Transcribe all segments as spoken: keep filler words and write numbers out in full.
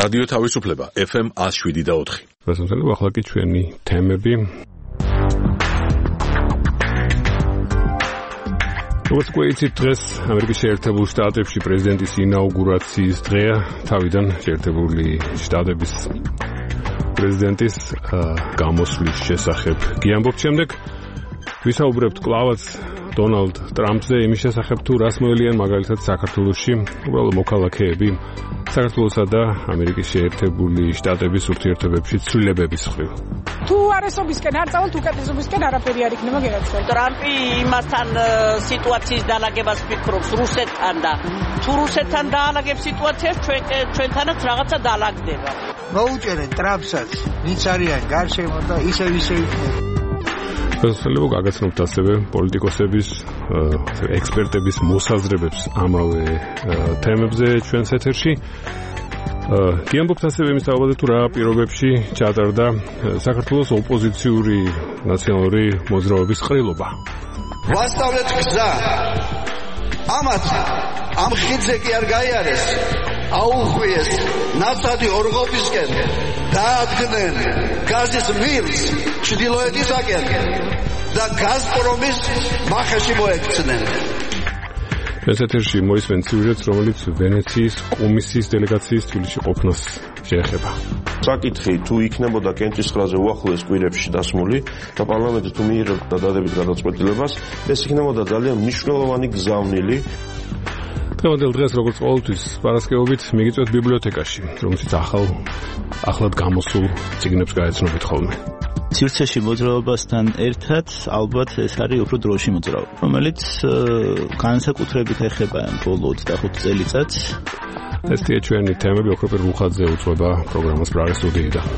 რადიო თავისუფლება ეფ ემ one oh seven და four. გასამართლებლად ახლა კი ჩვენი თემები. როგორც გვეიცით, დღეს ამერიკის შეერთებულ შტატებში პრეზიდენტის ინაუგურაციის დღეა. თავიდან შეერთებული შტატების პრეზიდენტის გამოსვლის შესახებ გიამბობთ შემდეგ. ვისაუბრებთ კლავაც დონალდ ტრამპზე იმის შესახებ თუ რას მოელიან მაგალითად საქართველოში უბრალოდ მოქალაქეები საქართველოსა და ამერიკის შეერთებული შტატების ურთიერთობებში ცვლილებების მხრივ. თუ არასობისკენ არ წავალთ უკეთესობისკენ არაფერი არ იქნება გერაცდა. ტრამპი იმასთან სიტუაციის დაალაგებას ფიქრობს რუსეთთან და თუ რუსეთთან დაალაგებს სიტუაციას ჩვენ ჩვენთანაც რაღაცა დაალაგდება. მოუჭერენ ტრამპსაც ვინც არიან გარშემო და ისევ ისევ გასაგებია გაგაცნობთ ასევე პოლიტიკოსების ექსპერტების მოსაზრებებს ამავე თემებზე ჩვენს ეთერში. გიამბობთ ასევე იმის აღებაზე თუ რა პირობებში ჩატარდა საქართველოს ოპოზიციური ნაციონალური მოძრაობის ყრილობა. ვასწავლეთ გზა. ამათ ამ ხიდზე კი არ გაიარეს. აუხვიეს ნავთადი ორღობისკენ დაადგნენ გაზის მილს ჩრდილოეთისაკენ და გაზპრომის მახაში მოექცნენ. ეს ეთერში მოისმენთ სიუჟეტს, რომელიც ვენეციის კომისიის დელეგაციის თბილისში ყოფნას შეეხება. საკითხი თუ იქნებოდა კენჭის ხრაზე უახლოეს კვირებში დასმული და პარლამენტი თუ მიიღებდა დადებით გადაწყვეტილებას, ეს იქნებოდა ძალიან მნიშვნელოვანი გზავნილი. დღევანდელ დღეს როგორც ყოველთვის პარასკევობით მიგიწვევთ ბიბლიოთეკაში, რომელშიც ახალ ახლად გამოსულ წიგნებს გაეცნობით ხოლმე. სივრცეში მოძრაობასთან ერთად ალბათ ეს არის უფრო დროში მოძრაობა, რომელიც განსაკუთრებით ეხება ბოლო ოცდახუთ წელიწადს. ესეა ჩვენი თემები, ოქროპირ მუხაძე უძღვება პროგრამას პრაღის სტუდიიდან.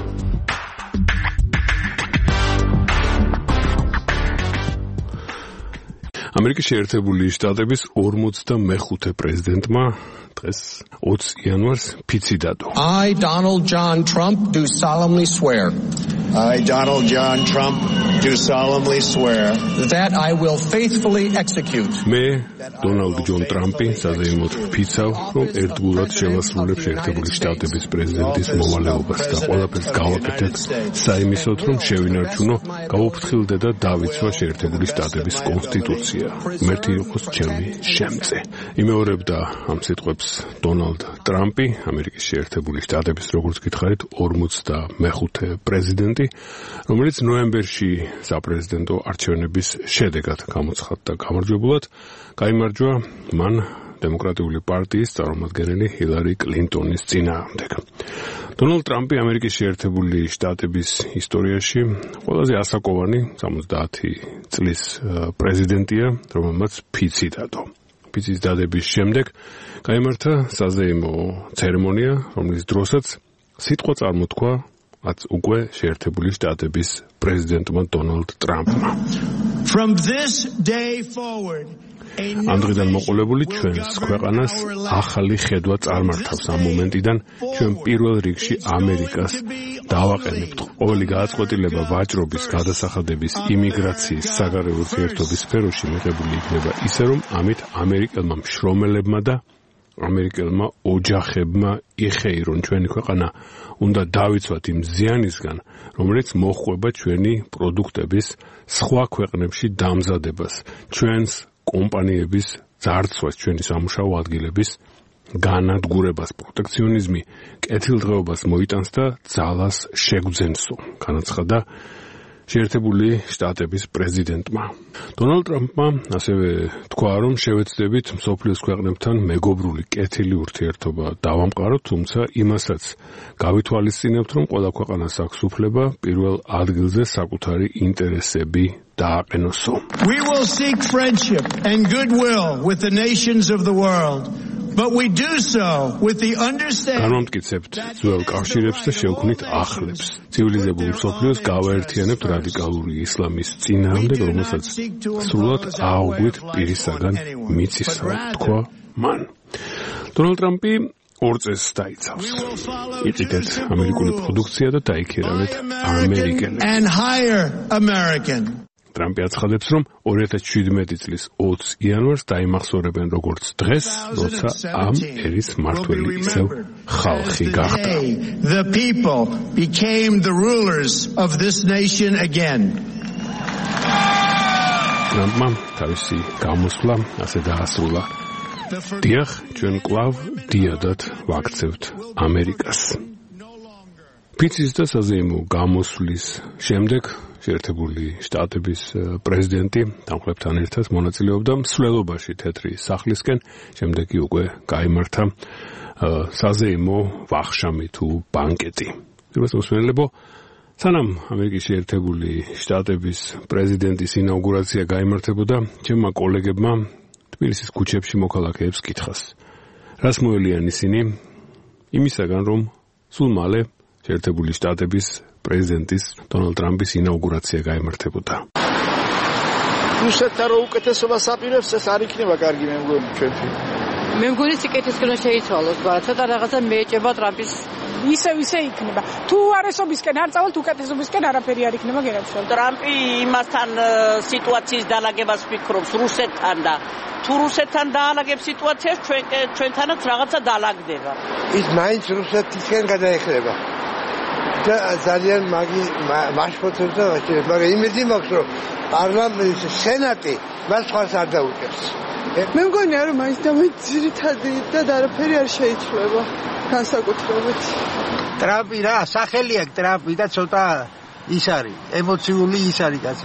ამერიკის შეერთებული შტატების ორმოცდამეხუთე პრეზიდენტმა დღეს ოცი იანვარს ფიცი დადო. I, Donald John Trump, do solemnly swear. I, Donald John Trump, do solemnly swear that I will faithfully execute. მე, დონალდ ჯონ ტრამპი, საზეიმოდ ვფიცავ, რომ ერთგულად შევასრულებ შეერთებული შტატების პრეზიდენტის მოვალეობას და ყველაფერს გავაკეთებ საიმისოდ, რომ შევინარჩუნო, გავუფრთხილდე და დავიცვა შეერთებული შტატების კონსტიტუცია. მერტი იყოს ჩემი შემწე. იმეორებდა ამ სიტყვებს დონალდ ტრამპი, ამერიკის შეერთებული შტატების, როგორც გითხარით, ორმოცდამეხუთე პრეზიდენტი, რომელიც ნოემბერში საპრეზიდენტო არჩევნების შედეგად გამოცხადდა გამარჯვებულად. გაიმარჯვა მან დემოკრატიული პარტიის წარმომადგენელი ჰილარი კლინტონის წინააღმდეგ. დონალდ ტრამპი ამერიკის შეერთებული შტატების ისტორიაში ყველაზე ასაკოვანი სამოცდაათი წლის პრეზიდენტია, რომელმაც ფიცი დადო. ფიცის დადების შემდეგ გაიმართა საზეიმო ცერემონია, რომლის დროსაც სიტყვა წარმოთქვა აც უკვე შეერთებული შტატების პრეზიდენტმა დონალდ ტრამპმა. From this day forward ამ დღიდან მოყოლებული ჩვენს ქვეყანას ახალი ხედვა წარმართავს. ამ მომენტიდან ჩვენ პირველ რიგში ამერიკას დავაყენებთ. ყოველი გადაწყვეტილება ვაჭრობის, გადასახადების, იმიგრაციის, საგარეო ურთიერთობის სფეროში მიღებული იქნება ისე, რომ ამით ამერიკელმა მშრომელებმა და ამერიკელმა ოჯახებმა იხეირონ ჩვენი ქვეყანა უნდა დავიცვათ იმ ზიანისგან, რომელიც მოჰყვება ჩვენი პროდუქტების სხვა ქვეყნებში დამზადებას, ჩვენს კომპანიების ძარცვას, ჩვენი სამუშაო ადგილების განადგურებას, პროტექციონიზმი კეთილდღეობას მოიტანს და ძალას შეგვძენსო, განაცხადა შეერთებული შტატების პრეზიდენტმა. დონალდ ტრამპმა ასევე თქვა, რომ შევეცდებით მსოფლიოს ქვეყნებთან მეგობრული კეთილი ურთიერთობა დავამყაროთ, თუმცა იმასაც გავითვალისწინებთ, რომ ყველა ქვეყანას აქვს უფლება პირველ ადგილზე საკუთარი ინტერესები დააყენოსო. We will seek friendship and goodwill with the nations of the world. But we do so with the understanding. განვამტკიცებთ ძველ კავშირებს და შევქმნით ახლებს. ცივილიზებულ მსოფლიოს გავაერთიანებთ რადიკალური ისლამის წინააღმდეგ, რომელსაც სრულად აუგვით პირისაგან მიცისავთ, თქვა მან. დონალდ ტრამპი ორ წელს დაიცავს. იწითეთ ამერიკული პროდუქცია და დაიქირავეთ ამერიკელებს. ტრამპი აცხადებს, რომ ორი ათას შვიდმეტი წლის ოცს იანვარს დაიმახსოვრებენ როგორც დღეს, როცა ამ ერის მმართველი ისევ ხალხი გახდა. The people became the rulers of this nation again. ტრამპმა თავისი გამოსვლა ასე დაასრულა. დიახ, ჩვენ კვლავ დიადად ვაქცევთ ამერიკას. პიცის და საზეიმო გამოსვლის შემდეგ შეერთებული შტატების პრეზიდენტი დამხლებთან ერთად მონაწილეობდა მსვლელობაში თეთრი სახლისკენ, შემდეგ კი უკვე გაიმართა საზეიმო ვახშამი თუ ბანკეტი. პირველ მოსმენელებო, სანამ ამერიკის შეერთებული შტატების პრეზიდენტის ინაუგურაცია გაიმართებოდა, ჩემმა კოლეგებმა თბილისის ქუჩებში მოქალაქეებს კითხას. რას მოელიან ისინი? იმისაგან, რომ სულ მალე შეერთებული შტატების პრეზიდენტის დონალდ ტრამპის ინაუგურაცია გაიმართებოდა. რუსეთთან რო უკეთესობას აპირებს, ეს არ იქნება კარგი, მე მგონი ჩვენთვის. მე მგონი სიკეთესკენ შეიცვალოს, მაგრამ ცოტა რაღაცა მეეჭება ტრამპის ისე ისე იქნება. თუ არესობისკენ არ წავალთ, უკეთესობისკენ არაფერი არ იქნება გერაცვალ. ტრამპი იმასთან სიტუაციის დაალაგებას ფიქრობს რუსეთთან და თუ რუსეთთან დაალაგებს სიტუაციას, ჩვენ ჩვენთანაც რაღაცა დაალაგდება. ის მაინც რუსეთისკენ გადაეხლება. და ძალიან მაგი მაშფოთებს და ვაჭირებს, მაგრამ იმედი მაქვს, რომ პარლამენტის სენატი მას ხარს არ დაუჭერს. მე მგონია, რომ მაინც და მაინც ძირითადი და არაფერი არ შეიცვლება განსაკუთრებით. ტრამპი რა, სახელი აქვს ტრამპი და ცოტა ის არის, ემოციული ის არის კაცი.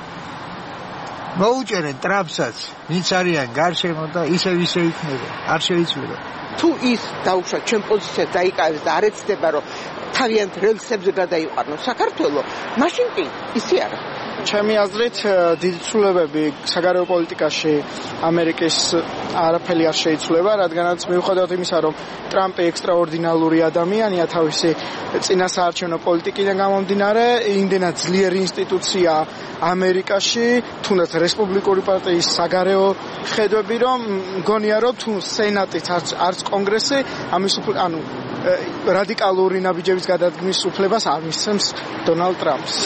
მოუჭერენ ტრამპსაც, ვინც არიან გარშემო და ისე ისე იქნება, არ შეიცვლება. თუ ის დაუშვათ ჩვენ პოზიციას დაიკავეს და არ ეცდება, რომ თავიანთ რელსებზე გადაიყვანოს საქართველოს, მაშინ კი ისე არა. ჩემი აზრით, დიდი ცვლილებები საგარეო პოლიტიკაში ამერიკის არაფერი არ შეიცვლება, რადგანაც მიუხედავად იმისა, რომ ტრამპი ექსტრაორდინალური ადამიანია თავისი წინასაარჩევნო პოლიტიკიდან გამომდინარე, იმდენად ძლიერი ინსტიტუცია ამერიკაში, თუნდაც რესპუბლიკური პარტიის საგარეო ხედვები, რომ მგონია, რომ თუ სენატიც არც არც კონგრესი ამის ანუ რადიკალური ნაბიჯების გადადგმის უფლებას არ მისცემს დონალდ ტრამპს.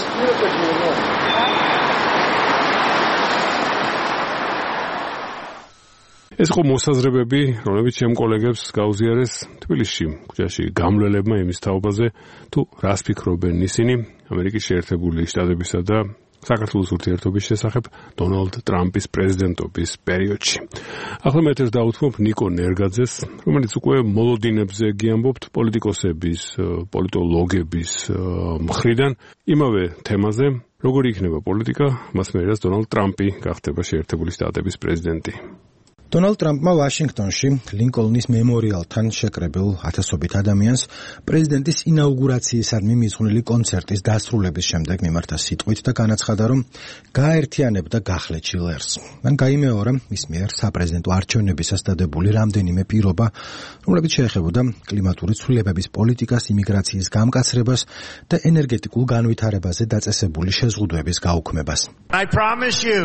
ეს იყო მოსაზრებები, რომლებიც ჩემ კოლეგებს გაუზიარეს თბილისში, ქუჩაში გამლელებმა იმის თაობაზე, თუ რას ფიქრობენ ისინი ამერიკის შეერთებული შტატებისა და საქართველოს ურთიერთობის შესახებ დონალდ ტრამპის პრეზიდენტობის პერიოდში. ახლა მე ერთად დავუთმობ ნიკო ნერგაძეს, რომელიც უკვე მოლოდინებზე გიამბობთ პოლიტიკოსების, პოლიტოლოგების მხრიდან იმავე თემაზე, როგორი იქნება პოლიტიკა, მას მერეს დონალდ ტრამპი გახდება შეერთებული შტატების პრეზიდენტი. დონალდ ტრამპმა ვაშინგტონში ლინკოლნის მემორიალთან შეკრებილ ათასობით ადამიანს პრეზიდენტის ინაუგურაციისადმი მიძღვნილი კონცერტის დასრულების შემდეგ მიმართა სიტყვით და განაცხადა, რომ გააერთიანებდა გახლეჩი ლერს. მან გაიმეორა მის მიერ საპრეზიდენტო არჩევნებისას დადებული რამდენიმე პირობა, რომლებიც შეეხებოდა კლიმატური ცვლილებების პოლიტიკას, იმიგრაციის გამკაცრებას და ენერგეტიკულ განვითარებაზე დაწესებული შეზღუდვების გაუქმებას. I promise you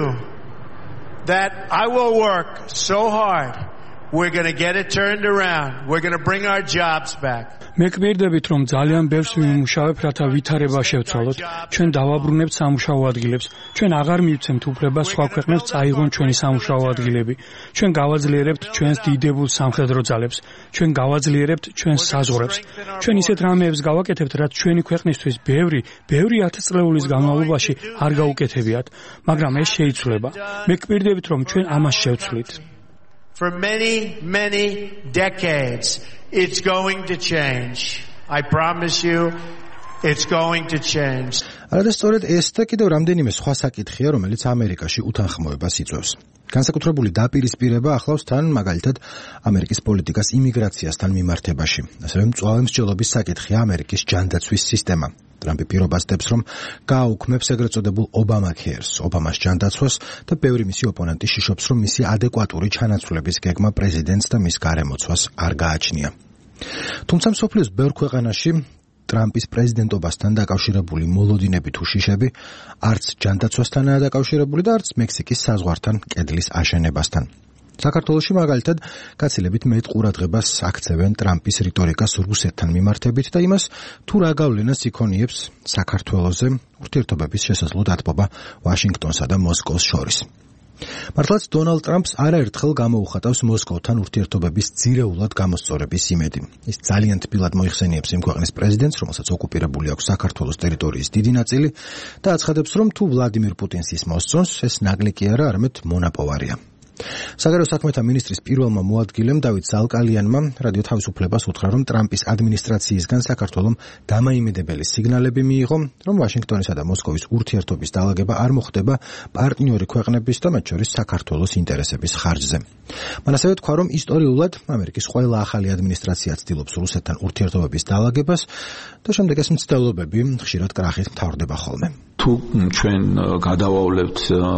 that I will work so hard, we're going to get it turned around. We're going to bring our jobs back. მე გვერდებით რომ ძალიან ბევრს ვიმუშავებ, რათა ვითარება შევცვალოთ. ჩვენ დავაბრუნებთ სამუშაო ადგილებს. ჩვენ აღარ მივცემთ უფლებას სხვა ქვეყნებს წაიღონ ჩვენი სამუშაო ადგილები. ჩვენ გავაძლიერებთ ჩვენს დიდებულ სამხედრო ძალებს. ჩვენ გავაძლიერებთ ჩვენს საზღვრებს. ჩვენ ისეთ რამეებს გავაკეთებთ, რაც ჩვენი ქვეყნისთვის ბევრი, ბევრი ათწლეულის განმავლობაში არ გაუკეთებიათ, მაგრამ ეს შეიცვლება. მე გვერდებით რომ ჩვენ ამას შევცვლით. For many, many decades, it's going to change. I promise you, it's going to change. არადა სწორედ ეს და კიდევ რამდენიმე სხვა საკითხია, რომელიც ამერიკაში უთანხმოებას იწვევს. განსაკუთრებული დაპირისპირება ახლავს თან მაგალითად ამერიკის პოლიტიკას იმიგრაციასთან მიმართებაში. ასევე მწვავე მსჯელობის საკითხია ამერიკის ჯანდაცვის სისტემა. ტრამპი პირობას დებს, რომ გააუქმებს ეგრეთ წოდებულ ობამაქერს, ობამას ჯანდაცვას და ბევრი მისი ოპონენტი შიშობს, რომ მისი ადეკვატური ჩანაცვლების გეგმა პრეზიდენტს და მის გარემოცვას არ გააჩნია. თუმცა მსოფლიოს ბევრ ქვეყანაში ტრამპის პრეზიდენტობასთან დაკავშირებული მოლოდინები თუ შიშები არც ჯანდაცვასთანაა დაკავშირებული და არც მექსიკის საზღვართან კედლის აშენებასთან. საქართველოში მაგალითად გაცილებით მეტ ყურადღებას აქცევენ ტრამპის რიტორიკას რუსეთთან მიმართებით და იმას, თუ რა გავლენას იქონიებს საქართველოზე ურთიერთობების შესაძლო დათბობა ვაშინგტონსა და მოსკოვს შორის. მართლაც დონალდ ტრამპს არაერთხელ გამოუხატავს მოსკოვთან ურთიერთობების ძირეულად გამოსწორების იმედი. ის ძალიან თბილად მოიხსენიებს იმ ქვეყნის პრეზიდენტს, რომელსაც ოკუპირებული აქვს საქართველოს ტერიტორიის დიდი ნაწილი და აცხადებს, რომ თუ ვლადიმირ პუტინს ის მოსწონს, ეს ნაკლი კი არა, არამედ მონაპოვარია. საგარეო საქმეთა მინისტრის პირველმა მოადგილემ დავით ზალკალიანმა რადიო თავისუფლებას უთხრა, რომ ტრამპის ადმინისტრაციისგან საქართველომ დამაიმედებელი სიგნალები მიიღო, რომ ვაშინგტონისა და მოსკოვის ურთიერთობის დაალაგება არ მოხდება პარტნიორი ქვეყნების და მათ შორის საქართველოს ინტერესების ხარჯზე. მან ასევე თქვა, რომ ისტორიულად ამერიკის ყველა ახალი ადმინისტრაცია ცდილობს რუსეთთან ურთიერთობების დაალაგებას და შემდეგ ეს მცდელობები ხშირად კრახით მთავრდება ხოლმე. თუ ჩვენ გადავავლებთ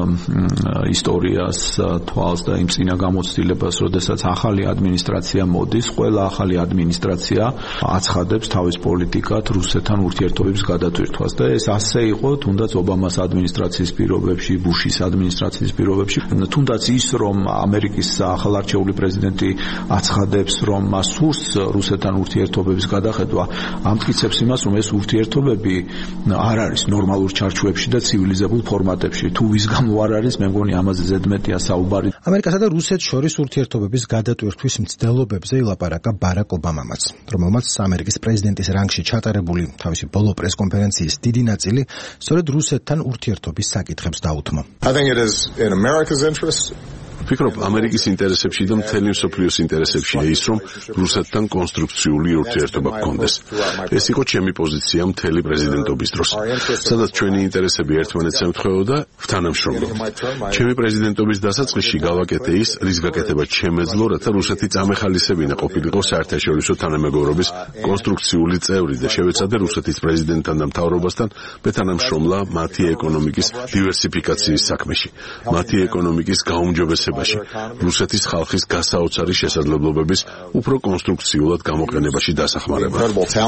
ისტორიას თვალს და იმ წინა გამოცდილებას, როდესაც ახალი ადმინისტრაცია მოდის, ყველა ახალი ადმინისტრაცია აცხადებს თავის პოლიტიკად რუსეთთან ურთიერთობების გადატვირთვას და ეს ასე იყო თუნდაც ობამას ადმინისტრაციის პირობებში, ბუშის ადმინისტრაციის პირობებში, თუნდაც ის, რომ ამერიკის ახალარჩეული პრეზიდენტი აცხადებს, რომ მას სურს რუსეთთან ურთიერთობების გადახედვა, ამტკიცებს იმას, რომ ეს ურთიერთობები არ არის ნორმალურ ჩარჩოებში და ცივილიზებულ ფორმატებში. თუ ვის გამო არ არის, მე მგონი ამაზე ზედმეტია საუბარი. ამერიკასა და რუსეთს შორის ურთიერთობების გადატვირთვის მცდელობებზე ილაპარაკა ბარაკ ობამამაც, რომელმაც ამერიკის პრეზიდენტის რანგში ჩატარებული თავისი ბოლო პრესკონფერენციის დიდი ნაწილი სწორედ რუსეთთან ურთიერთობის საკითხებს დაუთმო. I think it is in America's interest. ვფიქრობ, ამერიკის ინტერესებში და მთელი მსოფლიოს ინტერესებშია ის, რომ რუსეთთან კონსტრუქციული ურთიერთობა გქონდეს. ეს იყო ჩემი პოზიცია მთელი პრეზიდენტობის დროს, სადაც ჩვენი ინტერესები ერთმანეთს ემთხვეოდა თანამშრომლობით. ჩემი პრეზიდენტობის დასაწყისში გავაკეთე ის, რის გაკეთება შემეძლო, რათა რუსეთი წამეხალისებინა ყოფილიყო საერთაშორისო თანამეგობრობის კონსტრუქციული წევრი და შევეცადე რუსეთის პრეზიდენტთან და მთავრობასთან მეთანამშრომლა მათი ეკონომიკის დივერსიფიკაციის საქმეში, მათი ეკონომიკის გაუმჯობესებაში, რუსეთის ხალხის გასაოცარი შესაძლებლობების უფრო კონსტრუქციულად გამოყენებაში დასახმარება.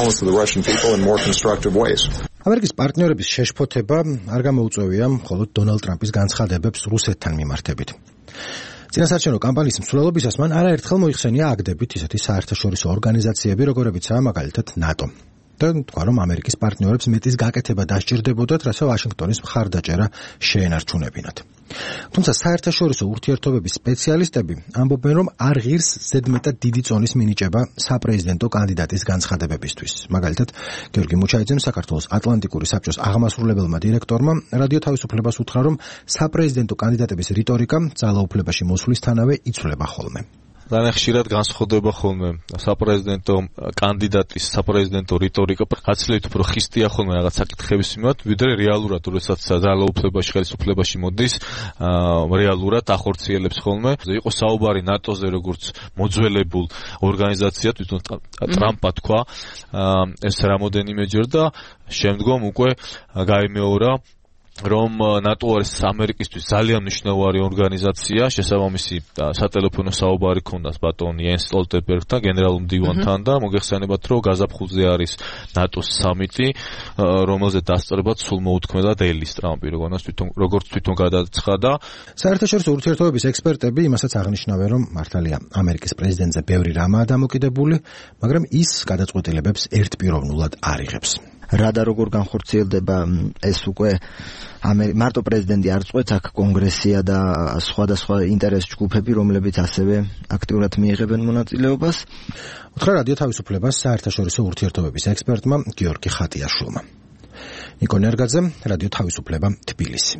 ამერიკის პარტნიორების შეშფოთება არ გამოუწვევია მხოლოდ დონალდ ტრამპის განცხადებებს რუსეთთან მიმართებით. წინასაარჩევნო კამპანიის მსვლელობისას მან არაერთხელ მოიხსენია აგდებით ისეთი საერთაშორისო ორგანიზაციები, როგორებიცაა მაგალითად ნატო. და თქვა, რომ ამერიკის პარტნიორებს მეტის გაკეთება დასჭირდებოდათ, რათა ვაშინგტონის მხარდაჭერა შეენარჩუნებინათ. თუმცა საერთაშორისო ურთიერთობების სპეციალისტები ამბობენ, რომ არ ღირს ზედმეტად დიდი წონის მინიჭება საპრეზიდენტო კანდიდატის განცხადებებისთვის. მაგალითად, გიორგი მუჩაიძემ საქართველოს ატლანტიკური საბჭოს აღმასრულებელმა დირექტორმა რადიო თავისუფლებას უთხრა, რომ საპრეზიდენტო კანდიდატების რიტორიკა ძალაუფლებაში მოსვლისთანავე იცვლება ხოლმე. ძალიან ხშირად განსხვავდება ხოლმე საპრეზიდენტო კანდიდატის საპრეზიდენტო რიტორიკა გაცილებით უფრო ხისტია ხოლმე რაღაც საკითხების მიმართ, ვიდრე რეალურად, როდესაც ძალაუფლებაში, ხელისუფლებაში მოდის, რეალურად ახორციელებს ხოლმე. იყო საუბარი ნატოზე, როგორც მოძველებულ ორგანიზაციად, თვითონ ტრამპმა თქვა ეს რამოდენიმეჯერ და შემდგომ უკვე გაიმეორა, რომ ნატო არის ამერიკისთვის ძალიან მნიშვნელოვანი ორგანიზაცია, შესაბამისი სატელეფონო საუბარი ქონდას ბატონ იენს სტოლტენბერგთან, გენერალურ მდივანთან და მოგეხსენებათ, რომ გაზაფხულზე არის ნატოს სამიტი, რომელზე დასწრებად სულ მოუთქმედა დეილის ტრამპი, როგორც თვითონ როგორც თვითონ გადაცხადა. საერთაშორისო ურთიერთობების ექსპერტები იმასაც აღნიშნავენ, რომ მართალია ამერიკის პრეზიდენტზე ბევრი რამაა დამოკიდებული, მაგრამ ის გადაწყვეტილებებს ერთპიროვნულად არ იღებს. რა და როგორ განხორციელდება ეს უკვე მარტო პრეზიდენტი არ წყვეტს, აქ კონგრესია და სხვადასხვა ინტერეს ჯგუფები, რომლებიც ასევე აქტიურად მიიღებენ მონაწილეობას. უთხრა რადიო თავისუფლებას საერთაშორისო ურთიერთობების ექსპერტმა გიორგი ხატიაშვილმა. ნიკო ნერგაძე, რადიო თავისუფლება, თბილისი.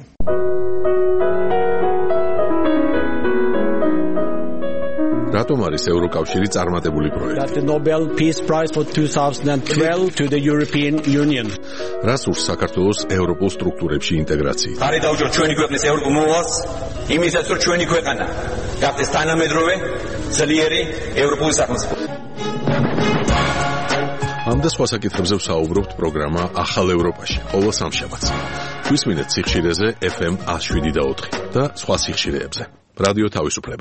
რატომ არის ევროკავშირი წარმატებული პროექტი? The Nobel Peace Prize for twenty twelve to the European Union. რას ურს საქართველოს ევროპულ სტრუქტურებში ინტეგრაციით? არის დაუჯო ჩვენი ქვეყნის ევროპულ მოვალს, იმისაც რომ ჩვენი ქვეყანა გახდეს თანამედროვე, ძლიერი ევროპული სახელმწიფო. ამ და სხვა საკითხებზე ვსაუბრობთ პროგრამა ახალ ევროპაში, ყოველ სამშაბათს. გვისმინეთ სიხშირეზე ეფ ემ one oh seven და four და სხვა სიხშირეებზე. რადიო თავისუფლება.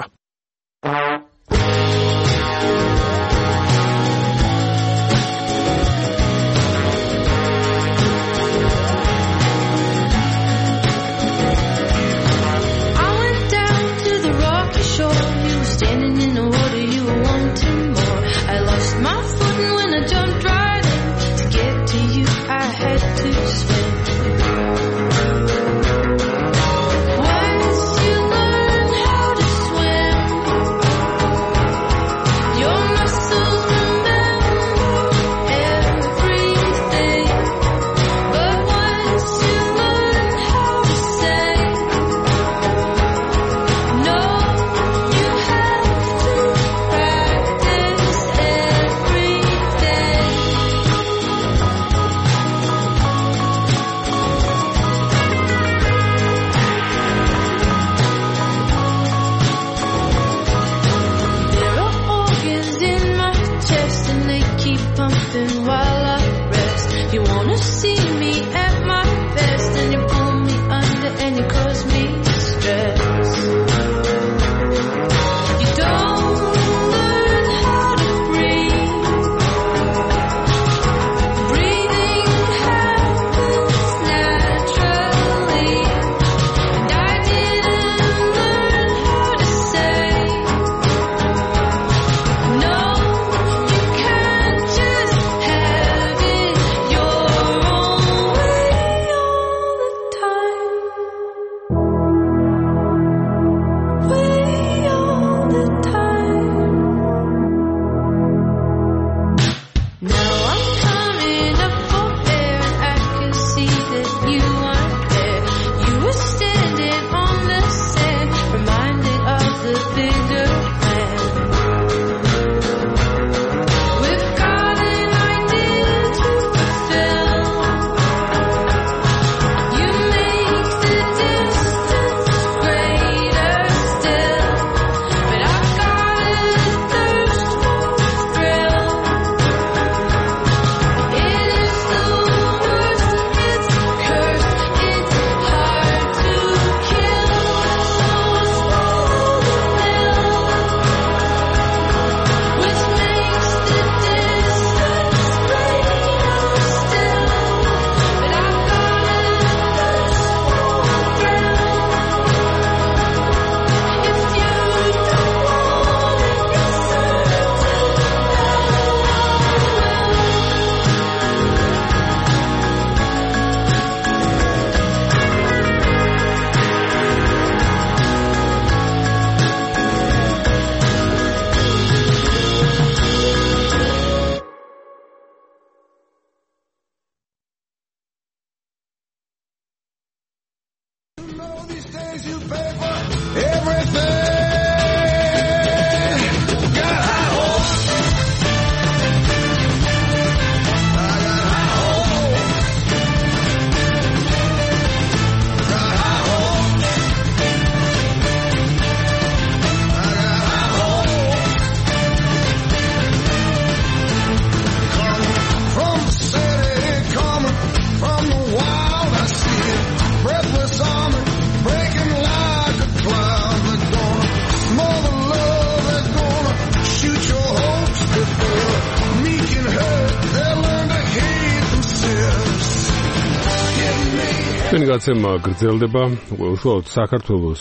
გაცემა გრძელდება უშუალოდ საქართველოს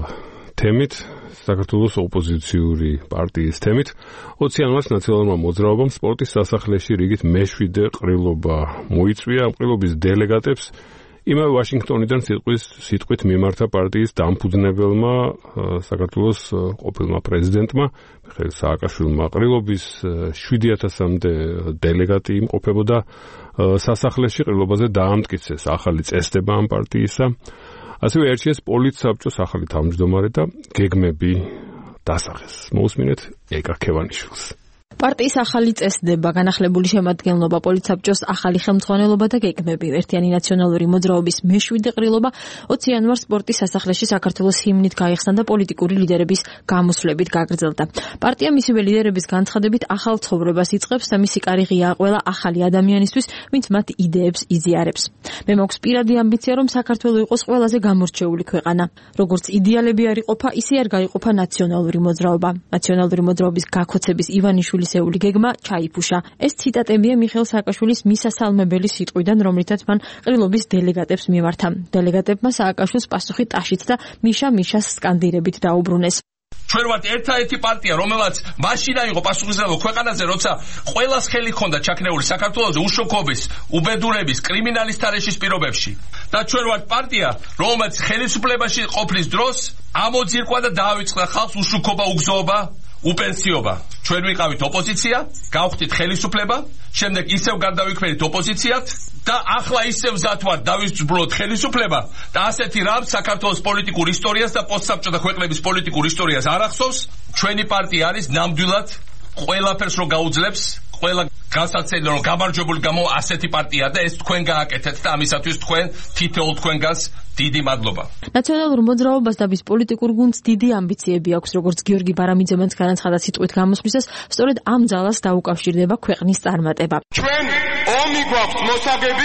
თემით, საქართველოს ოპოზიციური პარტიის თემით. ოცი იანვარს ნაციონალურმა მოძრაობამ სპორტის სასახლეში რიგით მეშვიდე ყრილობა მოიწვია. ამ ყრილობის დელეგატებს იმავე ვაშინგტონიდან სიტყვის სიტყვით მიმართა პარტიის დამფუძნებელმა საქართველოს ყოფილმა პრეზიდენტმა მიხეილ სააკაშვილმა. ყრილობის შვიდი ათასამდე დელეგატი იმყოფებოდა სასახლეში. ყრილობაზე დაამტკიცეს ახალი წესდება ამ პარტიისა. ასევე ერჩიეს პოლიტსაბჭოს ახალი თავმჯდომარე და გეგმები დასახეს. მოусმინეთ ეკა ქევანიშვილს. პარტიის ახალი წესდება, განახლებული შემადგენლობა, პოლიტსაბჭოს ახალი ხელმძღვანელობა და გეგმები. ერთიანი ნაციონალური მოძრაობის მეშვიდე ყრილობა ოცი იანვარს სპორტის სასახლეში საქართველოს ჰიმნით გაიხსნა და პოლიტიკური ლიდერების გამოსვლებით გაგრძელდა. პარტია მისივე ლიდერების განცხადებით ახალ ცხოვრებას იწყებს და მისი კარი ღიაა ყველა ახალი ადამიანისთვის, ვინც მათ იდეებს იზიარებს. მე მაქვს პირადი ამბიცია, რომ საქართველო იყოს ყველაზე გამორჩეული ქვეყანა. როგორც იდეალები არ იყოფა, ისე არ გაიყოფა ნაციონალური მოძრაობა. ნაციონალური მოძრაობის გაქოცების ივანიშვილის ეული გეგმა ჩაიფუშა. ეს ციტატებია მიხეილ სააკაშვილის მისასალმებელი სიტყვიდან, რომლითაც მან ყრილობის დელეგატებს მიმართა. დელეგატებმა სააკაშვილს პასუხი ტაშით და მიშა მიშას სკანდირებით დაუბრუნეს. ჩვენ ვართ ერთადერთი პარტია, რომელაც მაშინა იყო პასუხისმგებლობა ქვეყანაზე, როცა ყველას ხელი ჰქონდა ჩაქნეული საქართველოს უშოქობის, უბედურების, კრიმინალის თარეშის პირობებში. და ჩვენ ვართ პარტია, რომელაც ხელისუფლებაში ყოფნის დროს ამოძირკვა და დაავიწყდა ხალხს უშუქობა, უგზოობა, უპენსიობა. ჩვენ ვიყავით ოპოზიცია, გავხდით ხელისუფლება, შემდეგ ისევ გარდავიქმნით ოპოზიციად და ახლა ისევ მზად ვართ დავისრულოთ ხელისუფლება და ასეთი რამ საქართველოს პოლიტიკურ ისტორიას და პოსტსაბჭოთა ქვეყნების პოლიტიკურ ისტორიას არ ახსოვს. ჩვენი პარტია არის ნამდვილად ყველაფერს რო გაუძლებს, ყველა განსაცდელი რომ გამარჯვებული გამო ასეთი პარტია და ეს თქვენ გააკეთეთ და ამისათვის თქვენ თითოეულ თქვენგანს დიდი მადლობა. ნაციონალურ მოძრაობას და მის პოლიტიკურ გუნდს დიდი ამბიციები აქვს, როგორც გიორგი ბარამიძემაც განაცხადა სიტყვით გამოსვლისას, სწორედ ამ ძალას დაუკავშირდება ქვეყნის წარმატება. ჩვენ ომი გვაქვს მოსაგები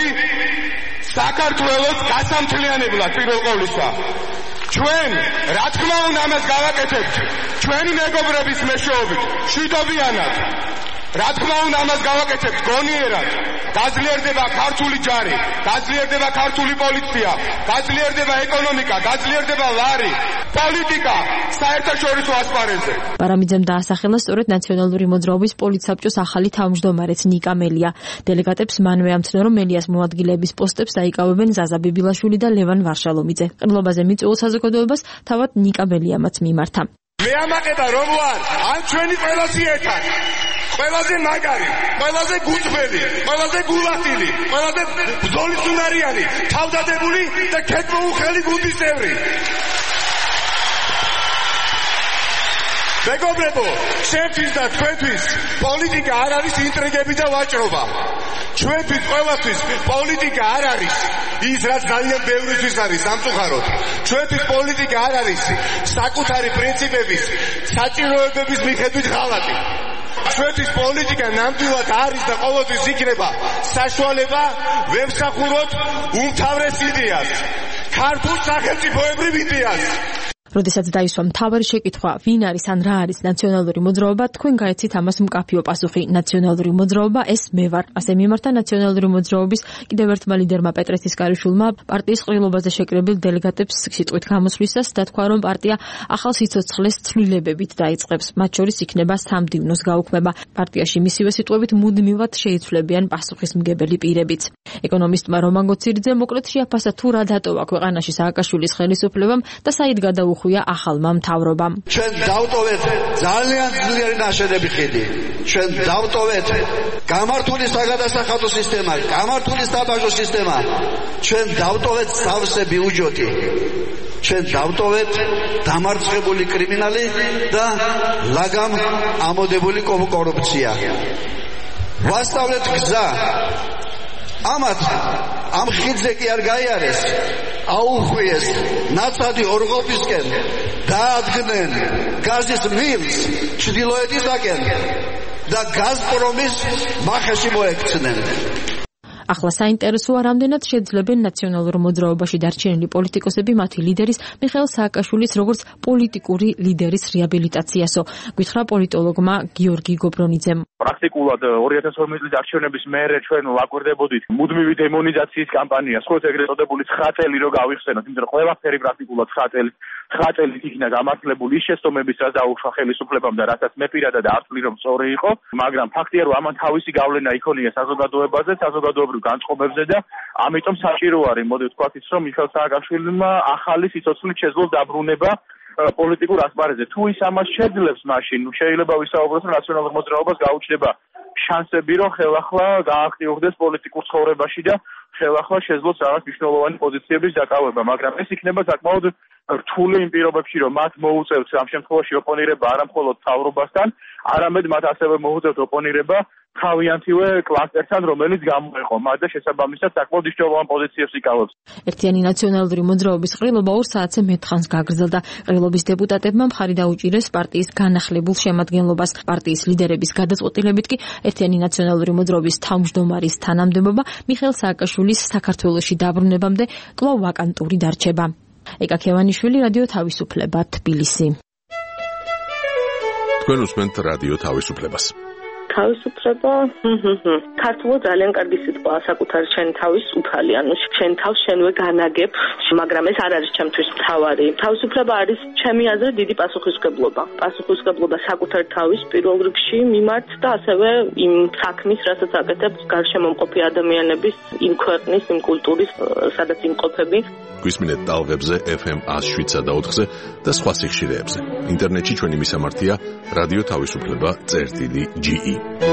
საქართველოს გასამთლიანებლად პირველ ყოვლისა. ჩვენ რა თქმა უნდა ამას გავაკეთებთ ჩვენი მეგობრების მეშვეობით, შვიდობიანად. რა თქმა უნდა ამას გავაკეთებთ გონიერად. გაძლიერდება ქართული ჯარი, გაძლიერდება ქართული პოლიცია, გაძლიერდება ეკონომიკა, გაძლიერდება ლარი, პოლიტიკა საერთაშორისო ასპარეზზე. ბარამიძემ დაასახელა სწორედ ნაციონალური მოძრაობის პოლიტსაბჭოს ახალი თავმჯდომარეც ნიკა მელია. დელეგატებს მანვე ამცნო, რომ მელიას მოადგილეების პოსტებს დაიკავებენ ზაზა ბიბილაშვილი და ლევან ვარშალომიძე. ყრილობაზე მიწვეულ საზოგადოებას თავად ნიკა მელიამაც მიმართა. მე ამაყედა რომ ვარ ან ჩვენი ყველასი ერთად. ყველაზე მაგარი, ყველაზე გუწველი, ყველაზე გულახილი, ყველაზე ბრძოლის უნარიანი, თავდადებული და ქეთმოუხელი გუნდის წევრი. მეგობრებო, ჩემთვის და თქვენთვის პოლიტიკა არ არის ინტრიგები და ვაჭრობა. ჩვენთვის ყველასთვის პოლიტიკა არ არის ის, რაც ძალიან ბევრისთვის არის სამწუხაროდ. ჩვენთვის პოლიტიკა არ არის საკუთარი პრინციპების, საჭიროებების მიხედვით ღალატი. ჩვენთვის პოლიტიკა ნამდვილად არის და ყოველთვის იქნება საშუალება ვემსახუროთ უმთავრეს იდეას, ქართულ სახელმწიფოებრივ იდეას. როდესაც დაისვა მთავარი შეკითხვა, ვინ არის ან რა არის ნაციონალური მოძრაობა, თქვენ გაეცით ამას მკაფიო პასუხი. ნაციონალური მოძრაობა ეს მე ვარ. ასე მიმართა ნაციონალური მოძრაობის კიდევ ერთმა ლიდერმა პეტრე ცისკარიშვილმა პარტიის ყრილობაზე შეკრებილ დელეგატებს სიტყვით გამოსვლისას და თქვა, რომ პარტია ახალ სიცოცხლეს ცვლილებებით დაიწყებს. მათ შორის იქნება სამდივნოს გაუქმება. პარტიაში მისივე სიტყვებით მუდმივად შეიცვლებიან პასუხისმგებელი პირებიც. ეკონომისტმა რომან გოცირიძე მოკლედ შეაფასა თუ რა დატოვა ქვეყანაში სააკაშვილის ხელისუფლებამ და საით გადაუხვია ახალმა მთავრობამ. ჩვენ დავტოვეთ ძალიან ძლიერი ნაშენები ხიდი. ჩვენ დავტოვეთ გამართული საგადასახადო სისტემა, გამართული საბაჟო სისტემა. ჩვენ დავტოვეთ სავსე ბიუჯეტი. ჩვენ დავტოვეთ დამარცხებული კრიმინალი და ლაგამ ამოდებული კორუფცია. ვასწავლეთ გზა. ამათ ამ ხიდზე კი არ გაიარეს, აუხვიეს ნაცადი ორღობისკენ, დაადგნენ გაზის მილს ჩრდილოეთისაკენ და გაზპრომის მახეში მოექცნენ. ახლა საინტერესოა, რამდენად შეძლებენ ნაციონალურ მოძრაობაში დარჩენილი პოლიტიკოსები მათი ლიდერის მიხეილ სააკაშვილის როგორც პოლიტიკური ლიდერის რეაბილიტაციასო, გითხრა პოლიტოლოგმა გიორგი გობრონიძემ. პრაქტიკულად ორი ათას ორმოცი წლის არჩევნების მერე ჩვენ ვაკვირდებოდით მუდმივი დემონიზაციის კამპანიას, ხოლო ეგრეთ წოდებული ცხრა წელი რო გავიხსენოთ, იმიტომ რომ ყველაფერი პრაქტიკულად ცხრა წელი ცხრა წელით იქნა გამართლებული ის შეცდომების, რაც დაუშვა ხელისუფლებამ და რასაც მე პირადად არ ვთვლი, რომ სწორი იყო, მაგრამ ფაქტია, რომ ამან თავისი გავლენა იქონია საზოგადოებაზე, საზოგადოებრივ განწყობებზე და ამიტომ საჭირო არის, მოდი ვთქვათ ის, რომ მიხეილ სააკაშვილმა ახალი სიცოცხლით შეძლოს დაბრუნება პოლიტიკურ ასპარეზზე. თუ ის ამას შეძლებს, მაშინ შეიძლება ვისაუბროთ, რომ ნაციონალურ მოძრაობას გაუჩნდება შანსები, რომ ხელახლა გააქტიურდეს პოლიტიკურ ცხოვრებაში და ხელახლა შეძლოს რაღაც მნიშვნელოვანი პოზიციების დაკავება, მაგრამ ეს იქნება საკმაოდ რთული იმ პირობებში, რომ მათ მოუწევთ ამ შემთხვევაში ოპონირება არა მხოლოდ მთავრობასთან, არამედ მათ ასევე მოუწევთ ოპონირება თავიანთივე კლასტერთან, რომელიც გამოეყო მათ და შესაბამისად საკმაოდ მნიშვნელოვან პოზიციებს იკავებს. ერთიანი ნაციონალური მოძრაობის ყრილობა ორ საათზე მეტხანს გაგრძელდა. ყრილობის დეპუტატებმა მხარი დაუჭირეს პარტიის განახლებულ შემადგენლობას. პარტიის ლიდერების გადაწყვეტილებით კი ერთიანი ნაციონალური მოძრაობის თავმჯდომარის თანამდებობა მიხეილ სააკაშვილის საქართველოში დაბრუნებამდე კვლავ ვაკანტური დარჩება. ეკა ქევანიშვილი, რადიო თავისუფლება, თბილისი. თქვენ უსმენთ რადიო თავისუფლებას. თავისუფლება, ქართულად ძალიან კარგი სიტყვაა, საკუთარი შენ თავის უფალი, ანუ შენ თავს შენვე განაგებ, მაგრამ ეს არ არის ჩემთვის მთავარი. თავისუფლება არის ჩემი აზრით დიდი პასუხისმგებლობა. პასუხისმგებლობა საკუთარ თავის პირველ რიგში მიმართ და ასევე იმ საქმის, რასაც აკეთებ გარშემო მყოფი ადამიანების, იმ ქვეყნის, იმ კულტურის, სადაც იმყოფები. გვისმინეთ ტალღებზე ეფ ემ ათს შვიდსა და ოთხზე და სხვა სიხშირეებზე. ინტერნეტში ჩვენი მისამართია რადიო თავისუფლება წერტილი ჯი ი.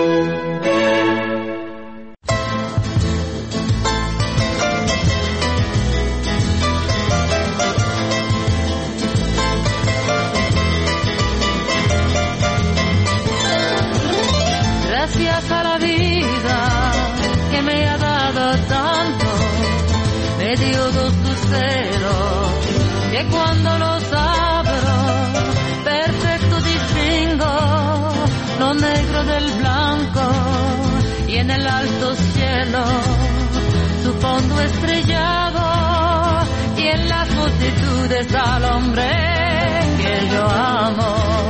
Gracias a la vida que me ha dado tanto, me dio dos luceros que cuando los abro perfecto distingo lo negro del blanco y en el alto cielo su fondo estrellado y en las multitudes al hombre que yo amo.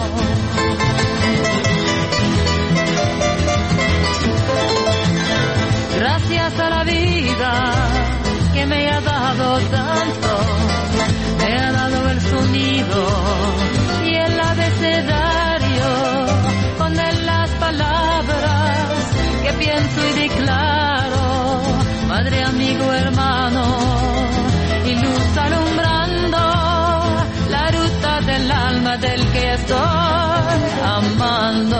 Gracias a la vida que me ha dado tanto, me ha dado el sonido y el abecedario con él las palabras que pienso y declaro, madre, amigo, hermano, y luz alumbrando la ruta del alma del que estoy amando.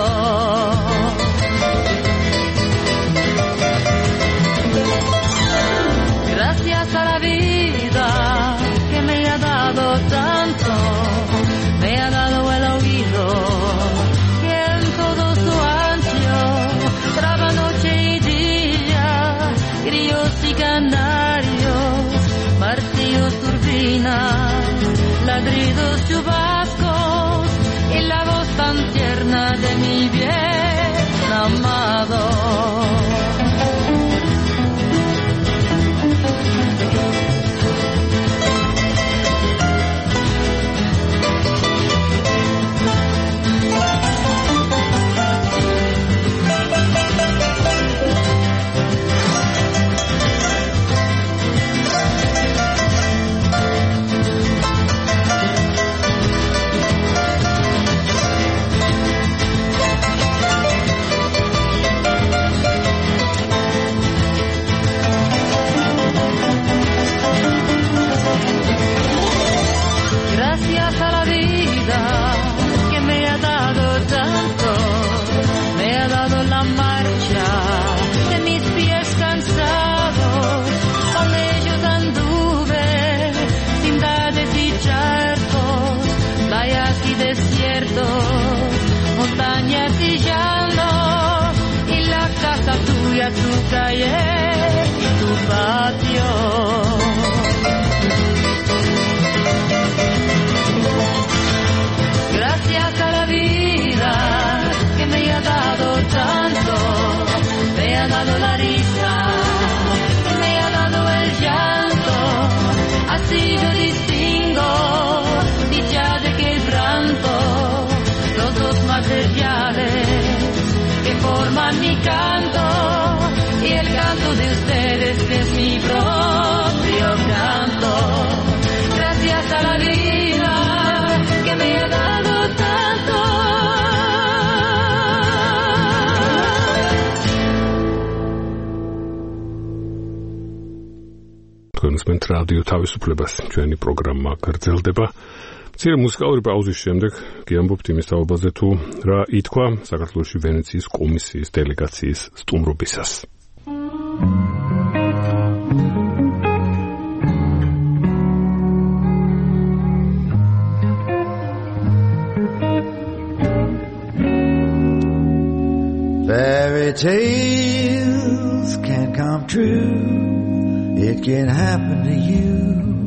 Gracias a la vida que me ha dado tanto, me ha dado el oído que en todo su ancho traba noche y día, grillos y canarios, martillos, turbinas, ladridos, chubascos y la voz tan tierna de mi bien amado. Gracias a la vida que me ha dado tanto, me ha dado la marcha de mis pies cansados, con ellos anduve, ciudades y charcos, playas y desiertos, montañas y llanos, y la casa tuya, tu calle y tu patio. Gracias a la vida que me ha dado tanto, me ha dado la risa გონსმენთ რადიო თავისუფლებას ჩვენი პროგრამა გრძელდება. მცირე მუსიკალური პაუზის შემდეგ გიამბობთ იმის თაობაზე თუ რა ითქვა საქართველოში ვენეციის კომისიის დელეგაციის სტუმრობისას. Fairy tales can come true. It can happen to you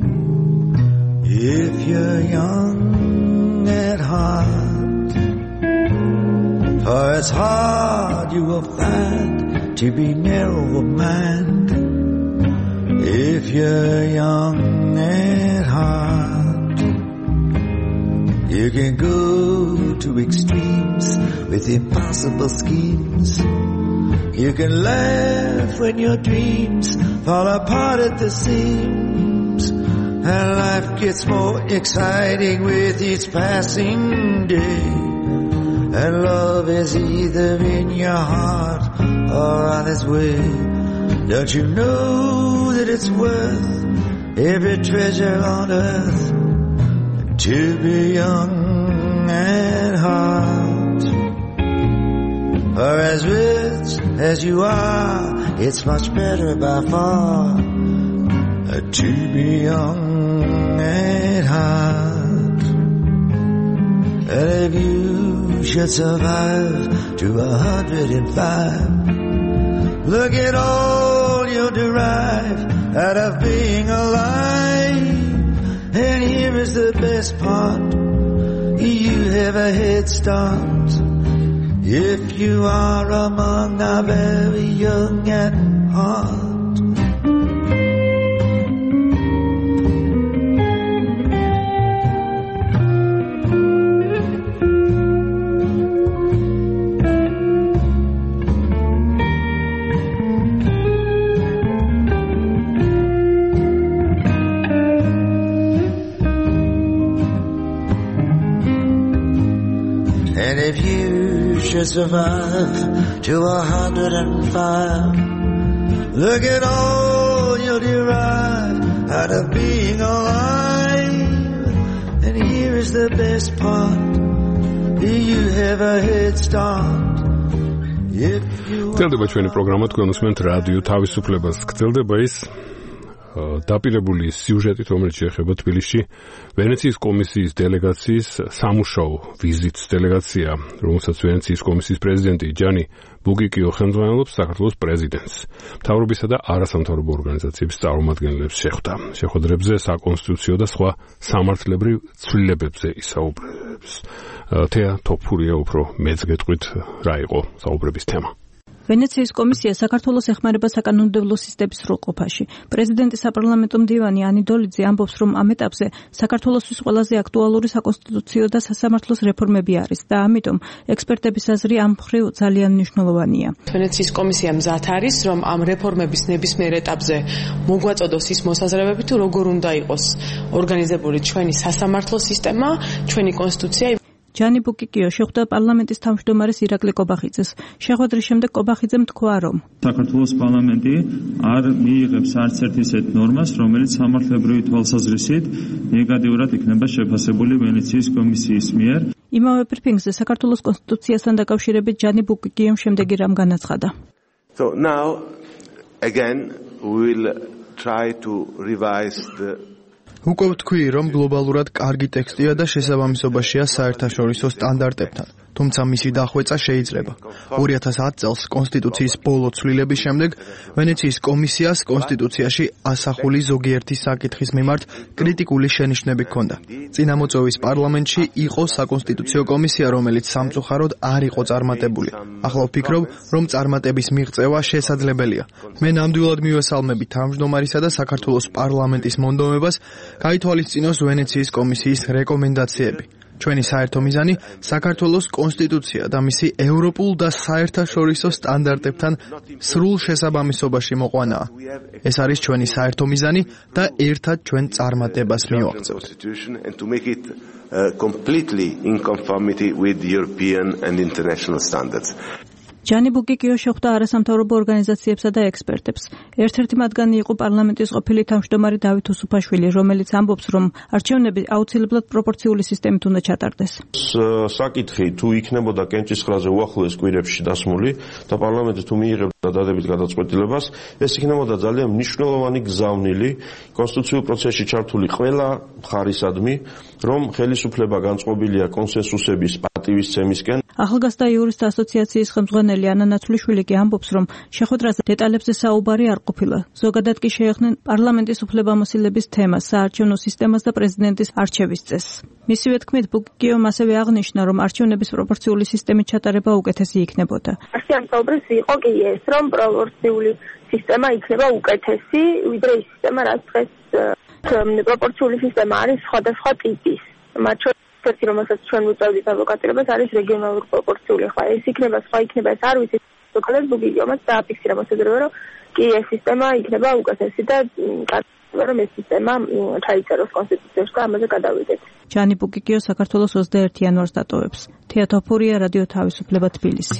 if you're young at heart. For it's hard you will find to be narrow of mind if you're young at heart. You can go to extremes with impossible schemes. You can laugh when your dreams fall apart at the seams. And life gets more exciting with each passing day. And love is either in your heart or on its way. Don't you know that it's worth every treasure on earth to be young at heart? For as rich as you are, it's much better by far to be young at heart. And if you should survive to a hundred and five, look at all you'll derive out of being alive. And here is the best part, you have a head start if you are among the very young at heart. And if you should survive to a hundred and five, look at all you'll derive out of being alive. And here is the best part, you have a head start. გრძელდება ჩვენი პროგრამა, თქვენ უსმენთ რადიო თავისუფლებას. გრძელდება ის დაპირებული სიუჟეტით, რომელიც შეეხება თბილისში ვენეციის კომისიის დელეგაციის სამუშაო ვიზიტს. დელეგაცია, რომელსაც ვენეციის კომისიის პრეზიდენტი ჯანი ბუკიკიო ხელმძღვანელობს, საქართველოს პრეზიდენტს, მთავრობისა და არასამთავრობო ორგანიზაციების წარმომადგენლებს შეხვდა. შეხვედრებზე საკონსტიტუციო და სხვა სამართლებრივ ცვლილებებზე ისაუბრებს. თეა თოფურია უფრო მეც გეტყვით რა იყო საუბრების თემა. ვენეციის კომისია საქართველოს ეხმარება საკანონმდებლო სისტემის სრულყოფაში. პრეზიდენტის საპარლამენტო მდივანი ანი დოლიძე ამბობს, რომ ამ ეტაპზე საქართველოსთვის ყველაზე აქტუალური საკონსტიტუციო და სასამართლოს რეფორმები არის და ამიტომ ექსპერტების აზრი ამ მხრივ ძალიან მნიშვნელოვანია. ვენეციის კომისია მზად არის, რომ ამ რეფორმების ნებისმიერ ეტაპზე მოგვაწოდოს ის მოსაზრებები, თუ როგორ უნდა იყოს ორგანიზებული ჩვენი სასამართლო სისტემა, ჩვენი კონსტიტუცია. ჯანი ბუკიკიო შეხვდა პარლამენტის თავმჯდომარეს ირაკლი კობახიძეს. შეხვედრის შემდეგ კობახიძემ თქვა, რომ საქართველოს პარლამენტი არ მიიღებს არც ერთ ისეთ ნორმას, რომელიც სამართლებრივი თვალსაზრისით ნეგატიურად იქნება შეფასებული ვენეციის კომისიის მიერ. იმავე ბრიფინგზე საქართველოს კონსტიტუციასთან დაკავშირებით ჯანი ბუკიკიომ შემდეგი რამ განაცხადა. So now again we will try to revise the უკვე ვთქვი, რომ გლობალურად კარგი ტექსტია და შესაბამისობაშია საერთაშორისო სტანდარტებთან, თუმცა მისი დახვეწა შეიძლება. ორი ათას ათ წელს კონსტიტუციის ბოლო ცვლილების შემდეგ ვენეციის კომისიას კონსტიტუციაში ასახული ზოგიერთი საკითხის მიმართ კრიტიკული შენიშვნები ჰქონდა. წინამოწვევის პარლამენტში იყო საკონსტიტუციო კომისია, რომელიც სამწუხაროდ არ იყო წარმატებული. ახლა ვფიქრობ, რომ წარმატების მიღწევა შესაძლებელია. მე ნამდვილად მივესალმები თავმჯდომარისა და საქართველოს პარლამენტის მონდომებას გაითვალისწინოს ვენეციის კომისიის რეკომენდაციები. ჩვენი საერთო მიზანი საქართველოს კონსტიტუცია და მისი ევროპულ და საერთაშორისო სტანდარტებთან სრულ შესაბამისობაში მოყვანაა. ეს არის ჩვენი საერთო მიზანი და ერთად ჩვენ წარმატებას მივაღწევთ. completely in conformity with European and international standards. ჯანი ბუკიკიო შეხვდა არასამთავრობო ორგანიზაციებსა და ექსპერტებს. ერთ-ერთი მათგანი იყო პარლამენტის ყოფილი თავმჯდომარე დავით უსუფაშვილი, რომელიც ამბობს, რომ არჩევნები აუცილებლად პროპორციული სისტემით უნდა ჩატარდეს. საკითხი თუ იქნებოდა კენჭისყრაზე უახლოეს კვირებში დასმული და პარლამენტი თუ მიიღებდა დადებით გადაწყვეტილებას, ეს იქნებოდა ძალიან მნიშვნელოვანი გზავნილი კონსტიტუციურ პროცესში ჩართული ყველა მხარისადმი, რომ ხელისუფლება განწყობილია კონსენსუსების პატივისცემისკენ. ახალგაზრდა იურისტთა ასოციაციის ხელმძღვანელი ანა ნაცვლიშვილი კი ამბობს, რომ შეხვედრაზე დეტალებზე საუბარი არ ყოფილა. ზოგადად კი შეეხნენ პარლამენტის უფლებამოსილების თემას, საარჩევნო სისტემას და პრეზიდენტის არჩევის წესს. მისივე თქმით, ბუკიკიომ ასევე აღნიშნა, რომ არჩევნების პროპორციული სისტემით ჩატარება უკეთესი იქნებოდა. არჩევნების იყო კი ეს, რომ პროპორციული სისტემა იქნება უკეთესი, ვიდრე ის სისტემა, რაც დღეს პროპორციული სისტემა არის სხვადასხვა ტიპის. მათ შორის ერთი, რომელსაც ჩვენ ვუწევდით ადვოკატირებას, არის რეგიონალური პროპორციული. ხა ეს იქნება, სხვა იქნება, ეს არ ვიცი. ზოგადად ბუკიკიომაც დააფიქსირა მოსაძებელია, რომ კი ეს სისტემა იქნება უკეთესი და კარგი, რომ ეს სისტემა ჩაიწეროს კონსტიტუციაში და ამაზე გადავიდეთ. ჯანი ბუკიკიო საქართველოს ოცდაერთი იანვარს დატოვებს. თეა თოფურია, რადიო თავისუფლება, თბილისი.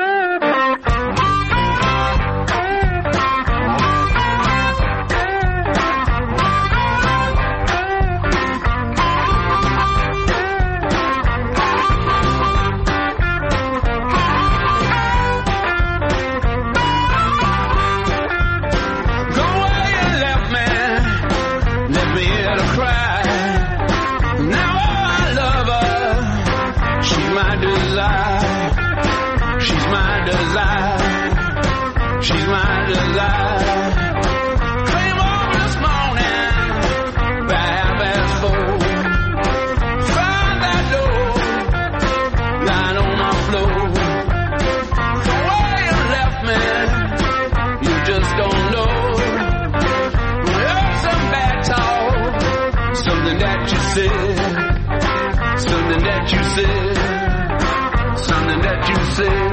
Something that you said, something that you said.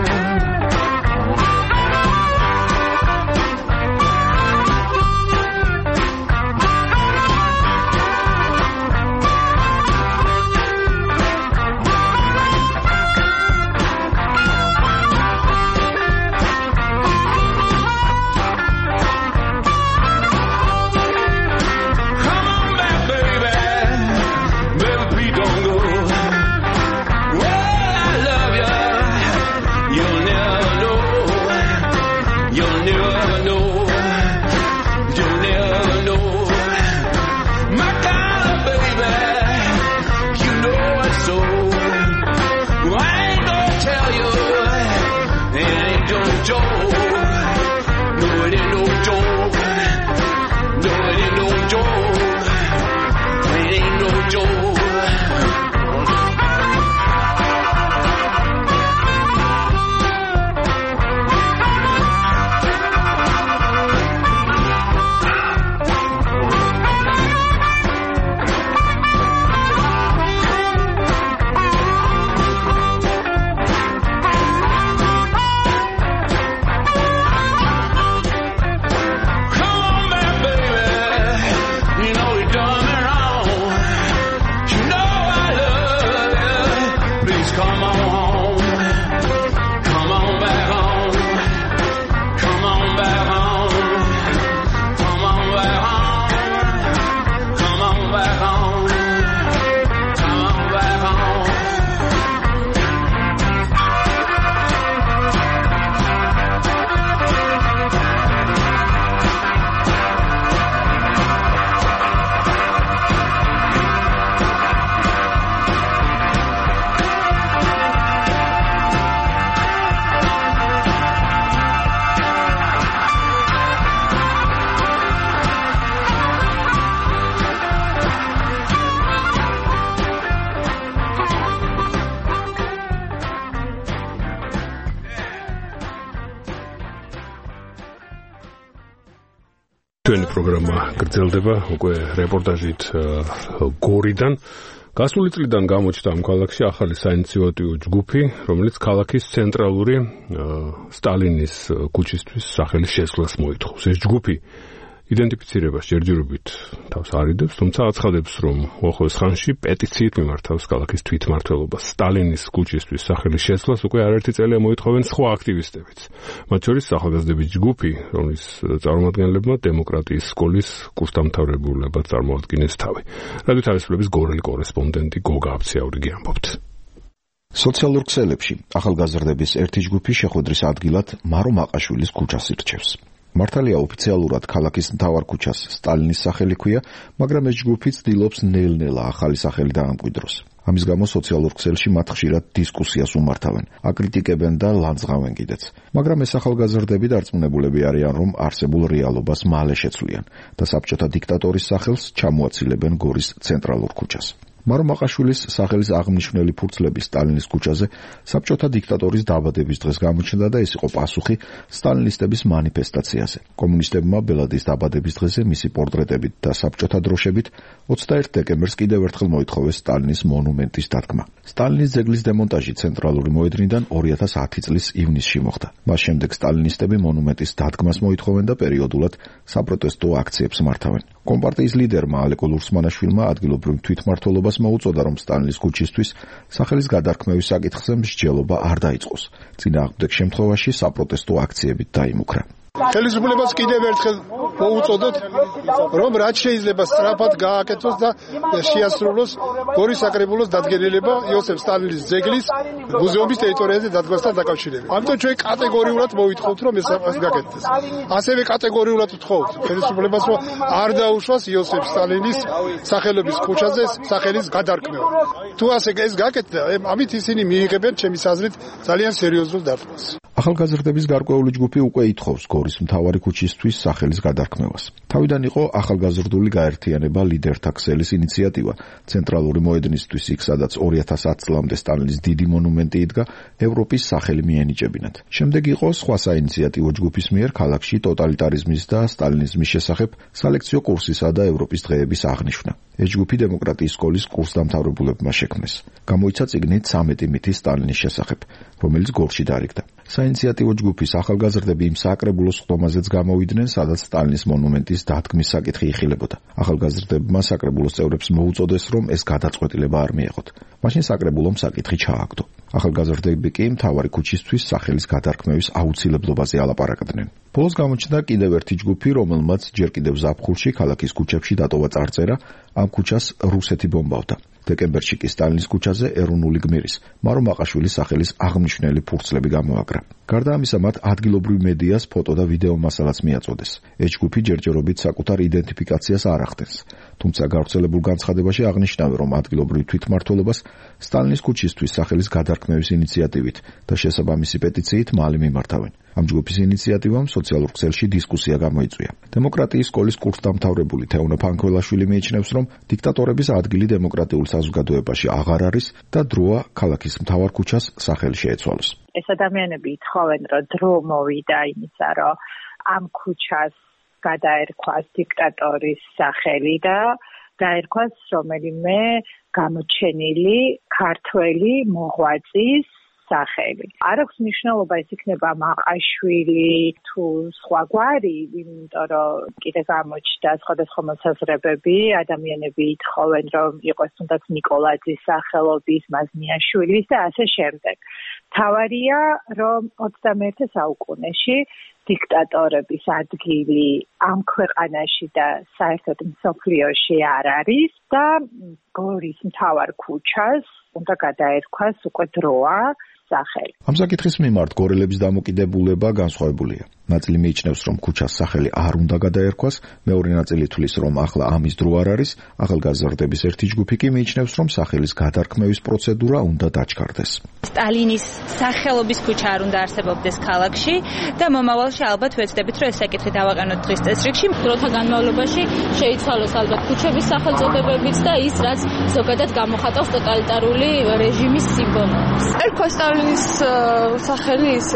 ჩვენი პროგრამა გრძელდება უკვე რეპორტაჟით გორიდან. გასული წლიდან გამოჩნდა ამ ქალაქში ახალი საინიციატივო ჯგუფი, რომელიც ქალაქის ცენტრალური სტალინის ქუჩისთვის სახელის შეცვლას მოითხოვს. ეს ჯგუფი იდენტიფიცირებას ჯერჯერობით თავს არიდებს, თუმცა აცხადებს, რომ უახლოეს ხანში პეტიციით მიმართავს ქალაქის თვითმმართველობას. სტალინის ქუჩისთვის სახელის შეცვლას უკვე არაერთი წელია მოითხოვენ სხვა აქტივისტებიც. მათ შორის ახალგაზრდების ჯგუფი, რომლის წარმომადგენლებმა დემოკრატიის სკოლის კურსდამთავრებულებად წარმოადგენეს თავი. რადიო თავისუფლების გორელი კორესპონდენტი გოგა აბციაურიგი ამბობთ. სოციალურ ქსელებში ახალგაზრდების ერთი ჯგუფი შეხვედრის ადგილად მარო მაყაშვილის ქუჩას ირჩევს. მართალია ოფიციალურად ქალაქის მთავარ ქუჩას სტალინის სახელი ქვია, მაგრამ ეს ჯგუფი ცდილობს ნელ-ნელა ახალი სახელი დაამკვიდროს. ამის გამო სოციალურ ქსელში მათ ხშირად დისკუსიას უმართავენ, აკრიტიკებენ და ლანძღავენ კიდეც. მაგრამ ეს ახალგაზრდები დარწმუნებულები არიან, რომ არსებულ რეალობას მალე შეცვლიან და საბჭოთა დიქტატორის სახელს ჩამოაცილებენ გორის ცენტრალურ ქუჩას. მარო მაყაშვილის სახელის აღნიშნული ფურცლები სტალინის ქუჩაზე საბჭოთა დიქტატორის დაბადების დღეს გამოჩნდა და ეს იყო პასუხი სტალინისტების მანიფესტაციაზე. კომუნისტებმა ბელადის დაბადების დღეზე მისი პორტრეტებით და საბჭოთა დროშებით ოცდაერთი დეკემბერს კიდევ ერთხელ მოითხოვეს სტალინის მონუმენტის დადგმა. სტალინის ძეგლის დემონტაჟი ცენტრალური მოედნიდან ორი ათას ათი წლის ივნისში მოხდა. მას შემდეგ სტალინისტები მონუმენტის დადგმას მოითხოვენ და პერიოდულად საპროტესტო აქციებს მართავენ. კომპარტიის ლიდერმა ალეკო ლურსმანაშვილმა ადგილობრივ თვითმმართველობას მოუწოდა, რომ სტალინის ქუჩისთვის სახელის გადარქმევის საკითხზე მსჯელობა არ დაიწყოს. წინააღმდეგ შემთხვევაში საპროტესტო აქციებით დაიმუქრა. ხელისუფლებას კიდევ ერთხელ მოუწოდოთ, რომ რაც შეიძლება სწრაფად გააკეთოს და შეასრულოს გორის საკრებულოს დადგენილება იოსებ სტალინის ძეგლის მუზეუმის ტერიტორიაზე დადგმასთან დაკავშირებით. ამიტომ ჩვენ კატეგორიულად მოვითხოვთ, რომ ეს გაკეთდეს. ასევე კატეგორიულად ვთხოვთ ხელისუფლებას, რომ არ დაუშვას იოსებ სტალინის სახელობის ქუჩაზე სახელის გადარქმევა. თუ ასე ეს გაკეთდა, ამით ისინი მიიღებენ ჩემის აზრით ძალიან სერიოზულ დარტყმას. ახალგაზრდების გარკვეული ჯგუფი უკვე ითხოვს გორის მთავარი ქუჩისთვის სახელის გადარქმევას. თავიდან იყო ახალგაზრდული გაერთიანება ლიდერთა ქსელის ინიციატივა ცენტრალური მოედნისთვის, იქ სადაც ორი ათას ათი წლამდე სტალინის დიდი მონუმენტი იდგა, ევროპის სახელი მიენიჭებინათ. შემდეგ იყო სხვა საინიციატივო ჯგუფის მიერ ქალაქში ტოტალიტარიზმის და სტალინიზმის შესახებ სალექციო კურსისა და ევროპის დღეების აღნიშვნა. ეს ჯგუფი დემოკრატიის სკოლის კურსდამთავრებულებმა შექმნეს. გამოიცა წიგნი ცამეტი მითი სტალინის შესახებ, რომელიც გორში დარიგდა. საინიციატივო ჯგუფის ახალგაზრდები იმ საკრებულოს ხდომაზეც გამოვიდნენ, სადაც სტალინის მონუმენტის დადგმის საკითხი იხილებოდა. ახალგაზრდებმა საკრებულოს წევრებს მოუწოდეს, რომ ეს გადაწყვეტილება არ მიეღოთ. მაშინ საკრებულომ საკითხი ჩააგდო. ახალგაზრდები კი მთავარი ქუჩისთვის სახელის გადარქმევის აუცილებლობაზე ალაპარაკდნენ. ბოლოს გამოჩნდა კიდევ ერთი ჯგუფი, რომელმაც ჯერ კიდევ ზაფხულში ქალაქის ქუჩებში დატოვა წარწერა, ამ ქუჩას რუსეთი ბომბავდა. დეკემბერში კი სტალინის ქუჩაზე ეროვნული გმირის მარო მაყაშვილის სახელის აღმნიშვნელი ფურცლები გამოაკრა. გარდა ამისა, მათ ადგილობრივ მედიას ფოტო და ვიდეო მასალაც მიაწოდეს. ეს ჯგუფი ჯერჯერობით საკუთარ იდენტიფიკაციას არ ახდენს. თუმცა გავრცელებულ განცხადებაში აღნიშნავენ, რომ ადგილობრივ თვითმმართველობას სტალინის ქუჩისთვის სახელის გადარქმევის ინიციატივით და შესაბამისი პეტიციით მალე მიმართავენ. ამ ჯგუფის ინიციატივამ სოციალურ ქსელში დისკუსია გამოიწვია. დემოკრატიის სკოლის კურსდამთავრებული თეონა ფანქველაშვილი მიიჩნევს, რომ დიქტატორების ადგილი დემოკრატიულ საზოგადოებაში აღარ არის და დროა ქალაქის მთავარ ქუჩას სახელი შეეცვალოს. ეს ადამიანები ითხოვენ, რომ დრო მოვიდა იმისა, რომ ამ ქუჩას გადაერქვას დიქტატორის სახელი და დაერქვას რომელიმე გამოჩენილი ქართველი მოღვაწის სახელი. არ აქვს მნიშვნელობა ეს იქნება მაყაშვილი თუ სხვა გვარი, იმიტომ რომ კიდე გამოჩნდა სხვადასხვა მოსაზრებები, ადამიანები ითხოვენ, რომ იყოს თუნდაც ნიკოლაძის სახელობის, მაზნიაშვილის და ასე შემდეგ. თავარია, რომ ოცდამეერთე საუკუნეში დიქტატორების ადგილი ამ ქვეყანაში და საერთოდ მსოფლიოში არ არის და გორის მთავარ ქუჩას უნდა გადაერქვას უკვე დროა სახელი. ამ საკითხის მიმართ გორელების დამოკიდებულება განსხვავებულია. ნაწილი მიიჩნევს, რომ ქუჩას სახელი არ უნდა გადაერქვას, მეორე ნაწილი თვლის, რომ ახლა ამის დრო არ არის, ახალგაზრდების ერთი ჯგუფი კი მიიჩნევს, რომ სახელის გადარქმევის პროცედურა უნდა დაჩქარდეს. სტალინის სახელობის ქუჩა არ უნდა არსებობდეს ქალაქში და მომავალში ალბათ ვეცდებით, რომ ეს საკითხი დავაყენოთ დღის წესრიგში. დროთა განმავლობაში შეიცვალოს ალბათ ქუჩების სახელწოდებებიც და ის, რაც ზოგადად გამოხატავს ტოტალიტარული რეჟიმის სიმბოლოებს. ერქვა სტალინის სახელი ის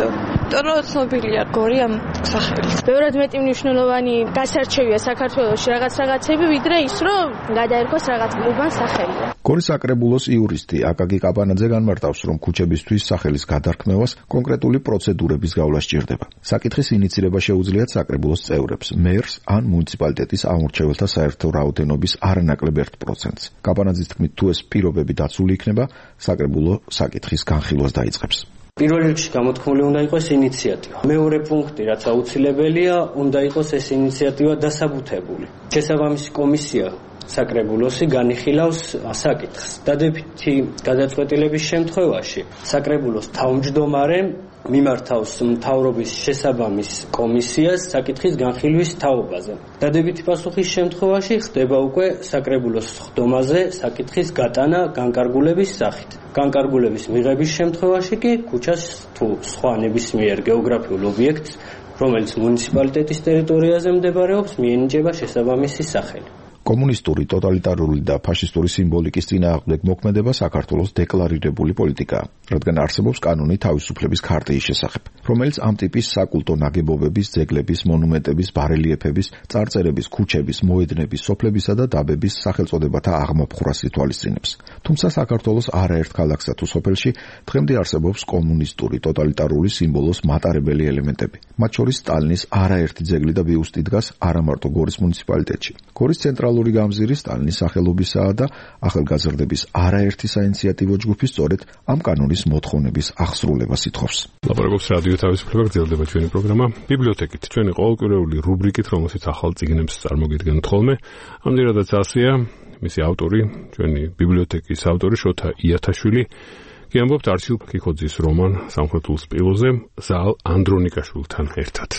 იმიტომ რომ ცნობილია გორი ამ სახელით. ბევრად მეტი მნიშვნელოვანი გასარჩევია საქართველოში რაღაც რაღაცები, ვიდრე ის, რომ გადაერქვას რაღაც უბან სახელი. გორის საკრებულოს იურისტი აკაკი კაპანაძე განმარტავს, რომ ქუჩებისთვის სახელის გადარქმევას კონკრეტული პროცედურების გავლა სჭირდება. საკითხის ინიცირება შეუძლიათ საკრებულოს წევრებს, მერს ან მუნიციპალიტეტის ამორჩეველთა საერთო რაოდენობის არანაკლებ ერთ პროცენტს. კაპანაძის თქმით, თუ ეს პირობები დაცული იქნება, საკრებულო საკითხის განხილვას დაიწყებს. პირველ რიგში გამოთქმული უნდა იყოს ინიციატივა. მეორე პუნქტი, რაც აუცილებელია, უნდა იყოს ეს ინიციატივა დასაბუთებული. შესაბამისი კომისია საკრებულოსი განიხილავს საკითხს. დადებითი გადაწყვეტილების შემთხვევაში საკრებულოს თავმჯდომარე მიმართავს მთავრობის შესაბამის კომისიას საკითხის განხილვის თაობაზე. დადებითი პასუხის შემთხვევაში ხდება უკვე საკრებულოს ხდომაზე საკითხის გატანა განკარგულების სახით. განკარგულების მიღების შემთხვევაში კი ქუჩას თუ სხვა ნებისმიერ გეოგრაფიულ ობიექტს, რომელიც მუნიციპალიტეტის ტერიტორიაზე მდებარეობს, მიენიჭება შესაბამისი სახელი. კომუნისტური, ტოტალიტარული და ფაშისტური სიმბოლიკის წინააღმდეგ მოქმედება საქართველოს დეკლარირებული პოლიტიკაა, რადგან არსებობს კანონი თავისუფლების ქარტიის შესახებ, რომელიც ამ ტიპის საკულტო ნაგებობების, ძეგლების, მონუმენტების, ბარელიეფების, წარწერების, ქუჩების, მოედნების, სოფლებისა და დაბების სახელწოდებათა აღმოფხვრას ითვალისწინებს. თუმცა საქართველოს არაერთ ქალაქსა თუ სოფელში დღემდე არსებობს კომუნისტური, ტოტალიტარული სიმბოლოს მატარებელი ელემენტები. მათ შორის სტალინის არაერთი ძეგლი და ბიუსტი დგას არა მარტო გორის მუნიციპალიტეტში. გორის ცენტრალური გამზირი სტალინის სახელობისაა და ახალგაზრდების არაერთი საინიციატივო ჯგუფი სწორედ ამ კანონის მოთხოვნების ახსრულებას ითხოვს. ლაპარაკობს რადიო თავისუფლება, გრძელდება ჩვენი პროგრამა ბიბლიოთეკით, ჩვენი ყოველკვირეული რუბრიკით, რომელშიც ახალ წიგნებს წარმოგიდგენთ ხოლმე. ამდენადაც ასეა მისი ავტორი, ჩვენი ბიბლიოთეკის ავტორი შოთა იათაშვილი. გიამბობთ არჩილ კიქოძის რომან სამხრეთულ სპილოზე ზალ ანდრონიკაშვილთან ერთად.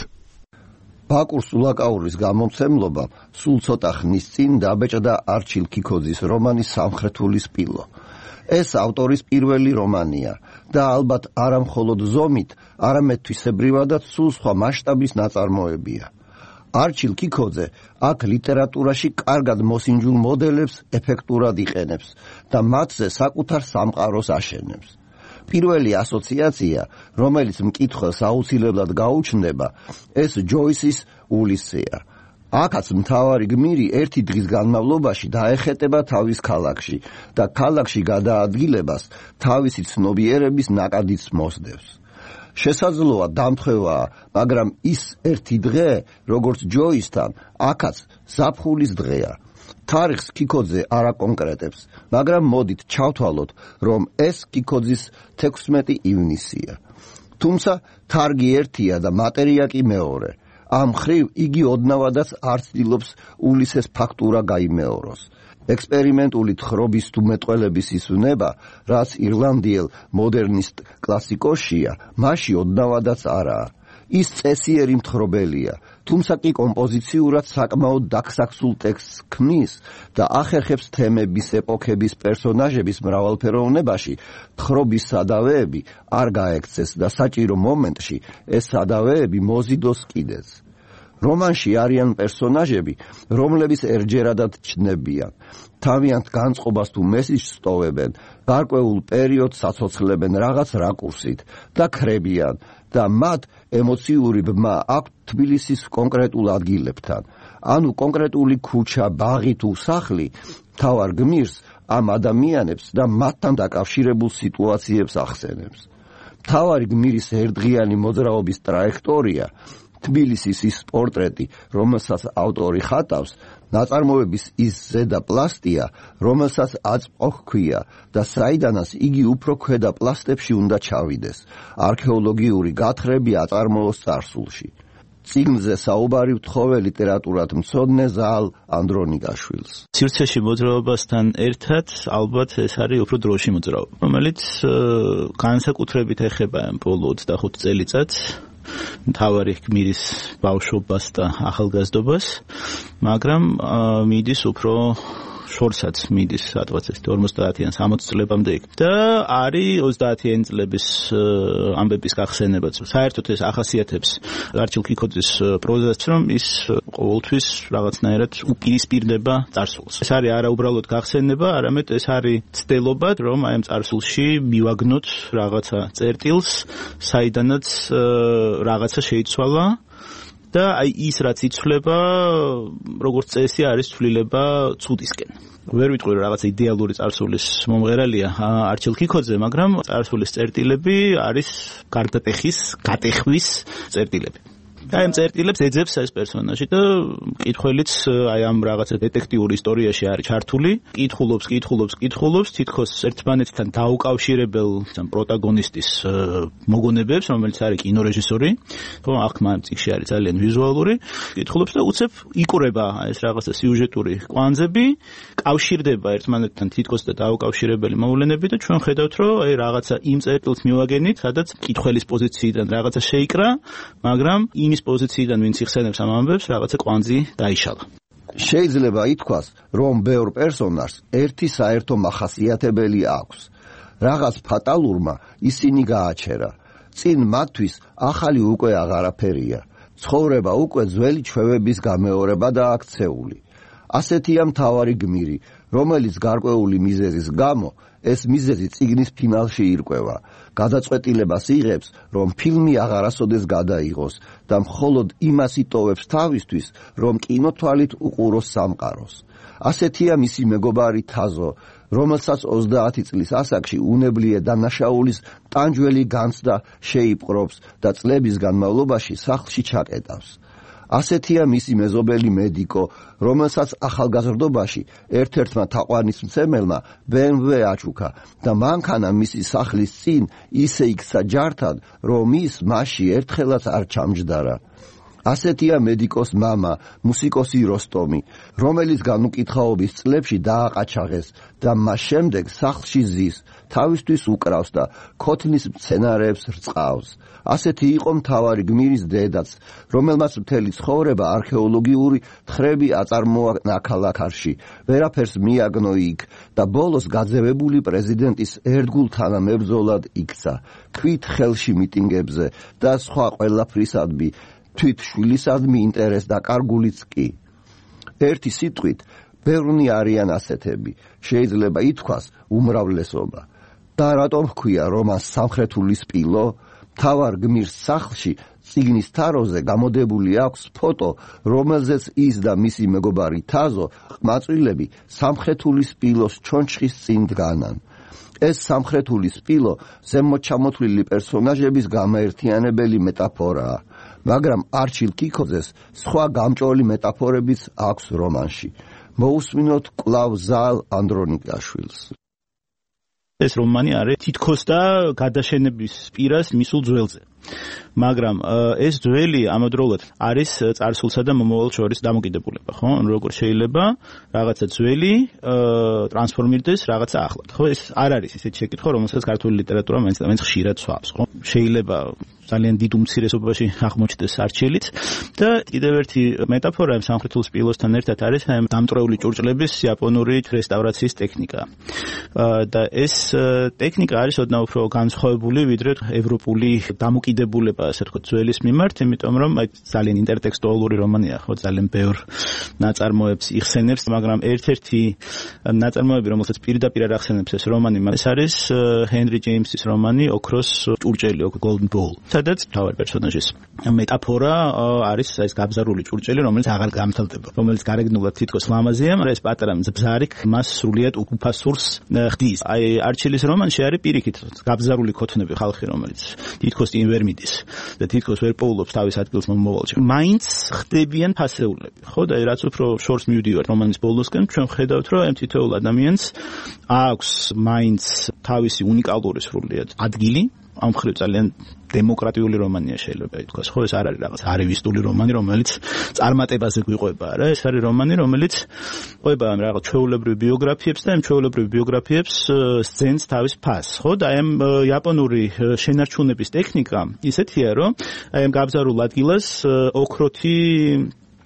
ბაკურ სულაკაურის გამომცემლობა სულ ცოტა ხნის წინ დაბეჭდა არჩილ კიქოძის რომანი სამხრეთული სპილო. ეს ავტორის პირველი რომანია და ალბათ არა მხოლოდ ზომით, არამედ თვისებრივადაც სულ სხვა მასშტაბის ნაწარმოებია. არჩილ კიქოძე აქ ლიტერატურაში კარგად მოსინჯულ მოდელებს ეფექტურად იყენებს და მათზე საკუთარ სამყაროს აშენებს. პირველი ასოციაცია, რომელიც მკითხველს აუცილებლად გაუჩნდება, ეს ჯოისის ულისეა. აქაც მთავარი გმირი ერთი დღის განმავლობაში დაეხეტება თავის ქალაქში და ქალაქში გადაადგილებას თავისი ცნობიერების ნაკადიც მოსდევს. შესაძლოა დამთხევაა, მაგრამ ის ერთი დღე, როგორც ჯოისთან, აქაც ზაფხულის დღეა. თარიღს კიქოძე არ აკონკრეტებს, მაგრამ მოდით ჩავთვალოთ, რომ ეს კიქოძის თექვსმეტი ივნისია. თუმცა თარგი ერთია და მატერია კი მეორე. ამ ხრივ იგი ოდნავადაც არ ცდილობს ულისეს ფაქტურა გაიმეოროს. ექსპერიმენტული თხრობის თუ მეტყველების ის უნება, რაც ირლანდიელ მოდერნისტ კლასიკოსშია, მასში ოდნავადაც არაა. ის წესიერი მთხრობელია, თუმცა კი კომპოზიციურად საკმაოდ დაქსაქსულ ტექსტს ქმნის და ახერხებს თემების, ეპოქების, პერსონაჟების მრავალფეროვნებაში თხრობის სადავეები არ გაექცეს და საჭირო მომენტში ეს სადავეები მოზიდოს კიდეც. რომანში არიან პერსონაჟები, რომლებიც ერჯერადად ჩნდებიან. თავიანთ განწყობას თუ მესიჯს სტოვებენ, გარკვეულ პერიოდს აცოცხლებენ რაღაც რაკურსით და ქრებიან და მათ ემოციური ბმა აქვთ თბილისის კონკრეტულ ადგილებთან. ანუ კონკრეტული ქუჩა, ბაღი თუ სახლი თავარ გმირს, ამ ადამიანებს და მათთან დაკავშირებულ სიტუაციებს ახსენებს. თავარი გმირის ერთდღიანი მოძრაობის ტრაექტორია, თბილისის ის პორტრეტი, რომელსაც ავტორი ხატავს, ნაწარმოების ის ზედა პლასტია, რომელსაც აწმყო ჰქვია და საიდანაც იგი უფრო ქვედა პლასტებში უნდა ჩავიდეს. არქეოლოგიური გათხრები აწარმოოს წარსულში. წიგნზე საუბარი ვთხოვე ლიტერატურად მცოდნე ზალ ანდრონიკაშვილს. სივრცეში მოძრაობასთან ერთად ალბათ ეს არის უფრო დროში მოძრაობა, რომელიც განსაკუთრებით ეხება ამ ბოლო ოცდახუთ წელიწადს. მთავარი გმირის ბავშვობას და ახალგაზრდობას, მაგრამ მიდის უფრო შორსაც მიდის სადღაც ეს ორმოცდაათიან სამოცი წლებამდე იქ და არის ოცდაათიანი წლების ამბების გახსენებაც. საერთოდ ეს ახასიათებს არჩილ კიკოძის პროზას, რომ ის ყოველთვის რაღაცნაირად უპირისპირდება წარსულს. ეს არის არა უბრალოდ გახსენება, არამედ ეს არის ცდელობა, რომ აი ამ წარსულში მივაგნოთ რაღაცა წერტილს, საიდანაც რაღაცა შეიცვალა და აი ის რაც იცვლება, როგორც წესი არის ცვლილება ცუდისკენ. ვერ ვიტყვი რომ რაღაცა იდეალური წარსულის მომღერალია არჩილ კიკოძე, მაგრამ წარსულის წერტილები არის გარდატეხის, გატეხვის წერტილები. აი ამ წერტილებს ეძებს ეს პერსონაჟი და მკითხველიც აი ამ რაღაცა დეტექტიურ ისტორიაში არის ჩართული, კითხულობს, კითხულობს, კითხულობს, თითქოს ერთმანეთთან დაუკავშირებელ პროტაგონისტის მოგონებებს, რომელიც არის კინორეჟისორი, ხო, აქ მან წიგნში არის ძალიან ვიზუალური, კითხულობს და უცებ იკვრება ეს რაღაცა სიუჟეტური კვანძები, კავშირდება ერთმანეთთან თითქოს და დაუკავშირებელი მოვლენები და ჩვენ ხედავთ, რომ აი რაღაცა იმ წერტილს მივაგენით, სადაც კითხველის პოზიციიდან რაღაცა შეიკრა, მაგრამ იმის პოზიციიდან ვინც იხსენებს ამ ამბებს, რაღაცა კვანძი დაიშალა. შეიძლება ითქვას, რომ ბევრ პერსონაჟს ერთი საერთო მახასიათებელი აქვს. რაღაც ფატალურმა ისინი გააჩერა. წინ მათთვის ახალი უკვე აღარაფერია. ცხოვრება უკვე ძველი ჩვევების გამეორება და აქცეული. ასეთია მთავარი გმირი, რომელიც გარკვეული მიზეზის გამო ეს მიზეზი წიგნის ფინალში ირკვევა. გადაწყვეტილებას იღებს, რომ ფილმი აღარასოდეს გადაიღოს და მხოლოდ იმას იტოვებს თავისთვის, რომ კინოთვალით უყუროს სამყაროს. ასეთია მისი მეგობარი თაზო, რომელსაც ოცდაათი წლის ასაკში უნებლიე დანაშაულის ტანჯველი განცდა შეიპყრობს და წლების განმავლობაში სახლში ჩაკეტავს. ასეთია მისი მეზობელი მედიკო, რომელსაც ახალგაზრდობაში ერთ-ერთმა თაყვანისმცემელმა ბე ემ ვე აჩუქა და მანქანა მისი სახლის წინ ისე იქცა ჯართად, რომ ის მასში ერთხელაც არ ჩამჯდარა. ასეთია მედიკოს მამა, მუსიკოსი როსტომი, რომელიც განუკითხაობის წლებში დააყაჩაღეს და მას შემდეგ სახლში ზის, თავისთვის უკრავს და ქოთნის მცენარეებს რწყავს. ასეთი იყო მთავარი გმირის დედაც, რომელმაც მთელი ცხოვრება არქეოლოგიური თხრები აწარმოა ნაქალაქარში, ვერაფერს მიაგნო იქ და ბოლოს გაძევებული პრეზიდენტის ერთგულ თანამებრძოლად იქცა, ქვით ხელში მიტინგებზე და სხვა ყველაფრისადმი, თვით შვილისადმი ინტერეს დაკარგულიც კი. ერთი სიტყვით, ბევრნი არიან ასეთები, შეიძლება ითქვას უმრავლესობა. და რატომ ჰქვია რომანს სამხრეთული სპილო? თავარ გმირს სახლში წიგნის თაროზე გამოდებული აქვს ფოტო, რომელზეც ის და მისი მეგობარი თაზო ყმაწვილები სამხრეთული სპილოს ჩონჩხის წინ დგანან. ეს სამხრეთული სპილო ზემოჩამოთვლილი პერსონაჟების გამაერთიანებელი მეტაფორაა, მაგრამ არჩილ კიკოძეს სხვა გამჭოლი მეტაფორებიც აქვს რომანში. მოусმინოთ კვლავ ზალ ანდრონიკაშვილს. ეს რომანი არის თითქოს და გადაშენების პირას მისულ ძველზე. მაგრამ ეს ძველი ამავდროულად არის წარსულსა და მომავალს შორის დამოკიდებულება, ხო? როგორ შეიძლება რაღაცა ძველი ტრანსფორმირდეს რაღაცა ახლად, ხო? ეს არ არის ისეთი შეკითხვა, რომელსაც ქართული ლიტერატურა მაინც და მაინც ხშირად სვავს, ხო? შეიძლება ძალიან დიდ უმცირესობაში აღმოჩნდეს არჩილიც და კიდევ ერთი მეტაფორა ამ სამხრეთულ სპილოსთან ერთად არის ამ დამტრეული ჭურჭლების იაპონური რესტავრაციის ტექნიკა. და ეს ტექნიკა არის ოდნავ უფრო განსხვავებული ვიდრე ევროპული დამოკიდებულება, ასე ვთქვათ, ძველის მიმართ, იმიტომ რომ აი ძალიან ინტერტექსტუალური რომანია, ხო, ძალიან ბევრ ნაწარმოებს იხსენებს, მაგრამ ერთ-ერთი ნაწარმოები, რომელსაც პირდაპირ არ ახსენებს ეს რომანი, ეს არის ჰენრი ჯეიმსის რომანი ოქროს ჭურჭელი, Golden Bowl. სადაც თავი პერსონაჟის მეტაფორა არის ეს გაბზარული ჭურჭელი, რომელიც აღარ გამთელდება, რომელიც გარეგნულად თითქოს ლამაზია, მაგრამ ეს პატარა ბზარიკ მას სრულიად უფასურს ხდის. აი არჩილის რომანში არის პირიქით გაბზარული ქოთნები ხალხი, რომელიც თითქოს იმ ვერ მიდის და თითქოს ვერ პოულობს თავის ადგილს მომავალში. მაინც ხდებიან ფასეულები, ხო და რაც უფრო შორს მივდივართ რომანის ბოლოსკენ, ჩვენ ხედავთ, რომ ამ თითოეულ ადამიანს აქვს მაინც თავისი უნიკალური სრულიად ადგილი. ამ ხრივ ძალიან დემოკრატიული რომანია შეიძლება ითქვას, ხო, ეს არ არის რაღაც არივისტული რომანი, რომელიც წარმატებაზე გვიყვება, რა, ეს არის რომანი, რომელიც ყვება ამ რაღაც ჩვეულებრივ ბიოგრაფიებს და ამ ჩვეულებრივ ბიოგრაფიებს სცენს თავის ფასს, ხო, და ამ იაპონური შენარჩუნების ტექნიკა ისეთია, რომ აი ამ გაბზარულ ადგილას ოქროთი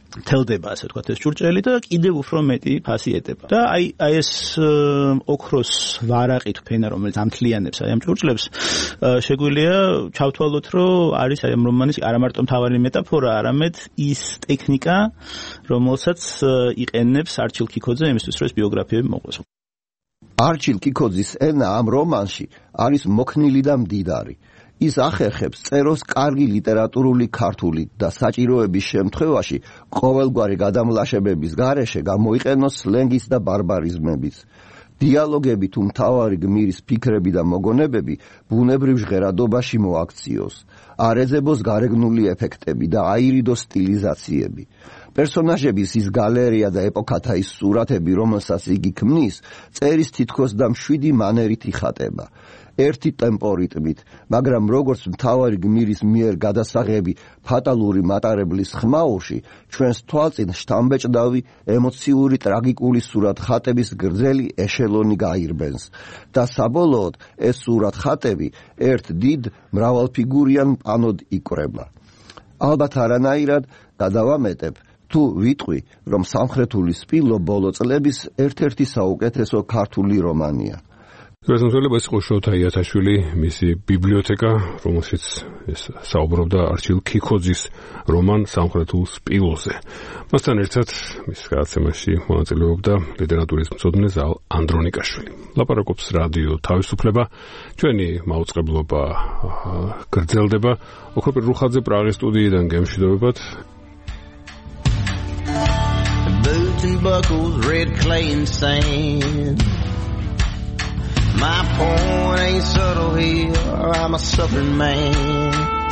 თელდება ასე ვთქვათ ეს ჭურჭელი და კიდევ უფრო მეტი ფასი ეტება. და აი აი ეს ოქროს ვარაყით ფენა რომელიც ამთლიანებს აი ამ ჭურჭლებს შეგვიძლია ჩავთვალოთ რომ არის აი ამ რომანის არა მარტო მთავარი მეტაფორა, არამედ ის ტექნიკა რომელსაც იყენებს არჩილ კიკოძე იმისთვის რომ ეს ბიოგრაფიები მოყვეს. არჩილ კიკოძის ენა ამ რომანში არის მოქნილი და მდიდარი. ის ახერხებს წეროს კარგი ლიტერატურული ქართული და საჭიროების შემთხვევაში ყოველგვარი გადამლაშებების გარეშე გამოიყენოს სლენგის და ბარბარიზმების. დიალოგები თუ მთავარი გმირის ფიქრები და მოგონებები ბუნებრივ ჟღერადობაში მოაქციოს. არ ეძებოს გარეგნული ეფექტები და აირიდოს სტილიზაციები. პერსონაჟების ის გალერეა და ეპოქათა ის სურათები, რომელსაც იგი ქმნის, წერის თითქოს და მშვიდი მანერით იხატება. ერთი ტემპორიტმით, მაგრამ როგორც მთავარი გმირის მიერ გადასაღები ფატალური მატარებლის ხმაურში, ჩვენს თვალწინ შთამბეჭდავი ემოციური ტრაგიკული სურათხატების გრძელი ეშელონი გაირბენს და საბოლოოდ ეს სურათხატები ერთ დიდ მრავალფიგურიან პანოდ იკვრება. ალბათ არანაირად გადავამეტებ თუ ვიტყვი, რომ სამხრეთული სპილო ბოლო წლების ერთ-ერთი საუკეთესო ქართული რომანია. გასამართლება ის იყო შოთა იათაშვილი, მისი ბიბლიოთეკა, რომელშიც ეს საუბრობდა არჩილ კიკოძის რომან სამხრეთულ სპილოზე. მასთან ერთად მის გადაცემაში მონაწილეობდა ლიტერატურის მცოდნე ზალ ანდრონიკაშვილი. ლაპარაკობს რადიო თავისუფლება, ჩვენი მაუწყებლობა გრძელდება. ოქროპირ რუხაძე პრაღის სტუდიიდან გემშვიდობებათ. Boots and buckles, red clay and sand. My point ain't subtle here, I'm a southern man.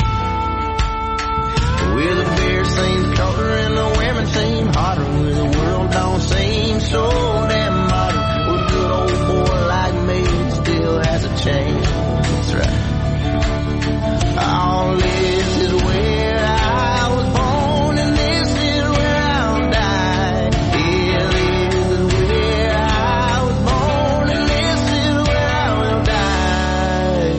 Where the beer seems colder and the women seem hotter, where the world don't seem so damn modern. Well, a good old boy like me still has a chance. That's right. All this is where I was born, and this is where I'll die. Yeah, this is where I was born, and this is where I will die.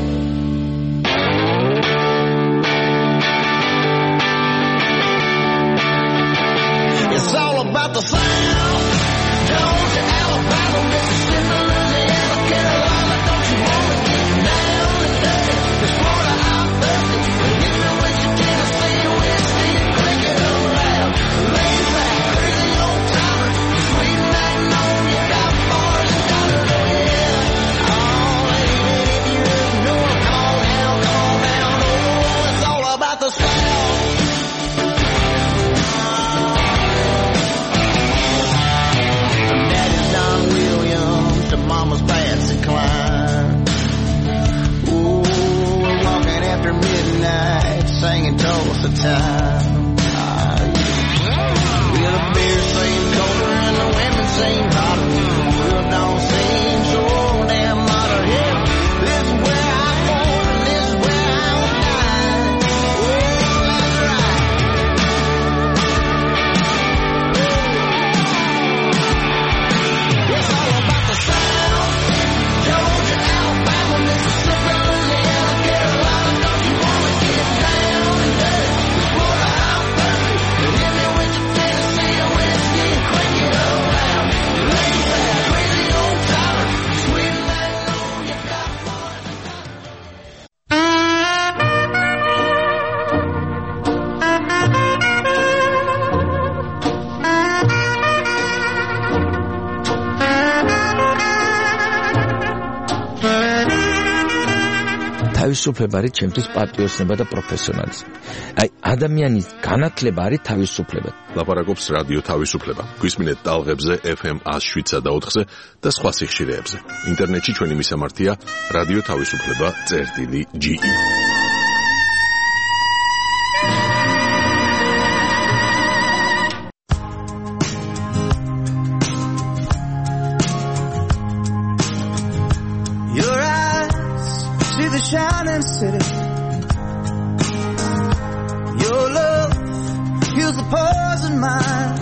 It's all about the sound. Georgia, Alabama, Mississippi, Louisiana, Carolina. Don't you wanna get down and dirty? It's Florida, I'm thirsty. Give me what you Tennessee whiskey and crank it up loud. Lay back, crazy old timer, sweet magnolia, got bars and got it, oh yeah. Oh, hey, if you know it, come on down, come on down. Oh, it's all about the sound. Daddy's Don Williams to Mama's Patsy Cline. Ooh, we're walking after midnight, singing Tulsa time. Ah, yeah. Well, the beer seems colder and the women seem hotter. The world don't seem so damn modern. Yeah, this is where I'm born and this is where I will die. Oh, that's right. It's all about the sound. Georgia, Alabama, Mississippi, Louisiana, Carolina. Don't you wanna get down and dirty? It's Florida, I'm thirsty. Hit me with your Tennessee whiskey and crank it up loud. Lay back, crazy old timer, sweet magnolia, got bars and got თავისუფლება არის ჩემთვის პატრიოტიზმი და პროფესიონალიზმი. აი, ადამიანის განათლება არის თავისუფლება. ლაპარაკობს რადიო თავისუფლება. გვისმინეთ ტალღებზე ეფ ემ one oh seven და ოთხზე და სხვა სიხშირეებზე. ინტერნეტში ჩვენი მისამართია რადიო თავისუფლება წერტილი ჯი ი. Your eyes see the shining city. Your love heals the poison mind.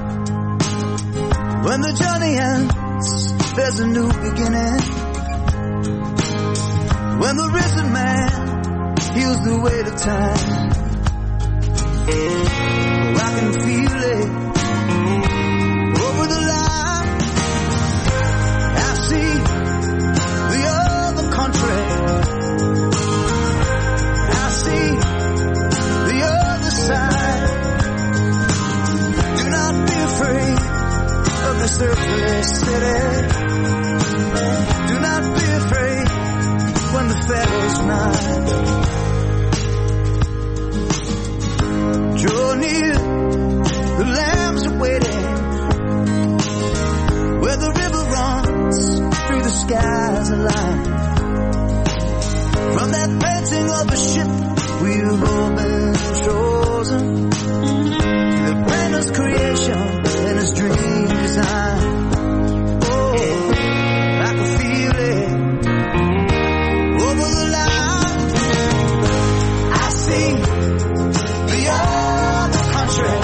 When the journey ends, there's a new beginning. When the risen man heals the weight of time. Oh, I can feel it of a ship, we've all been chosen. The brandless creation and his dream design. Oh, I can feel it over the line. I see beyond the country.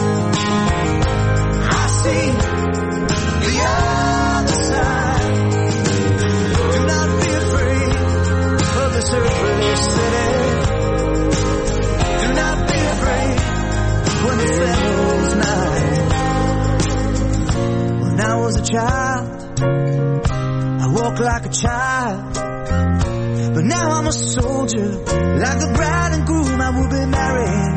I see beyond the side. Do not be afraid of this earthly city. Do not be afraid when the fellow's night. When I was a child, I walked like a child. But now I'm a soldier, like the bride and groom, I will be married.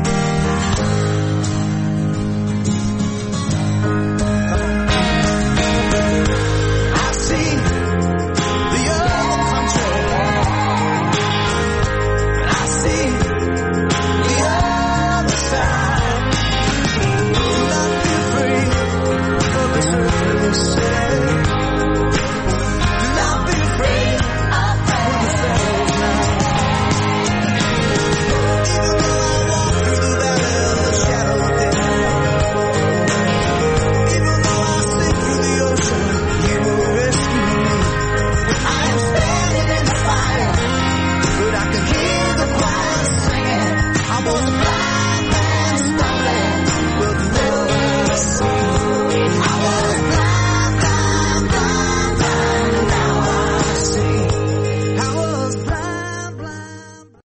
I see the old country. I see the other side. Do not be afraid of this earthly city. Do not be afraid when the fellow's night. Even though I walk through the valley of the shadow of death, even though I sink through the ocean, you will rescue me. I am standing in the fire, but I can hear the choir singing. I was blind.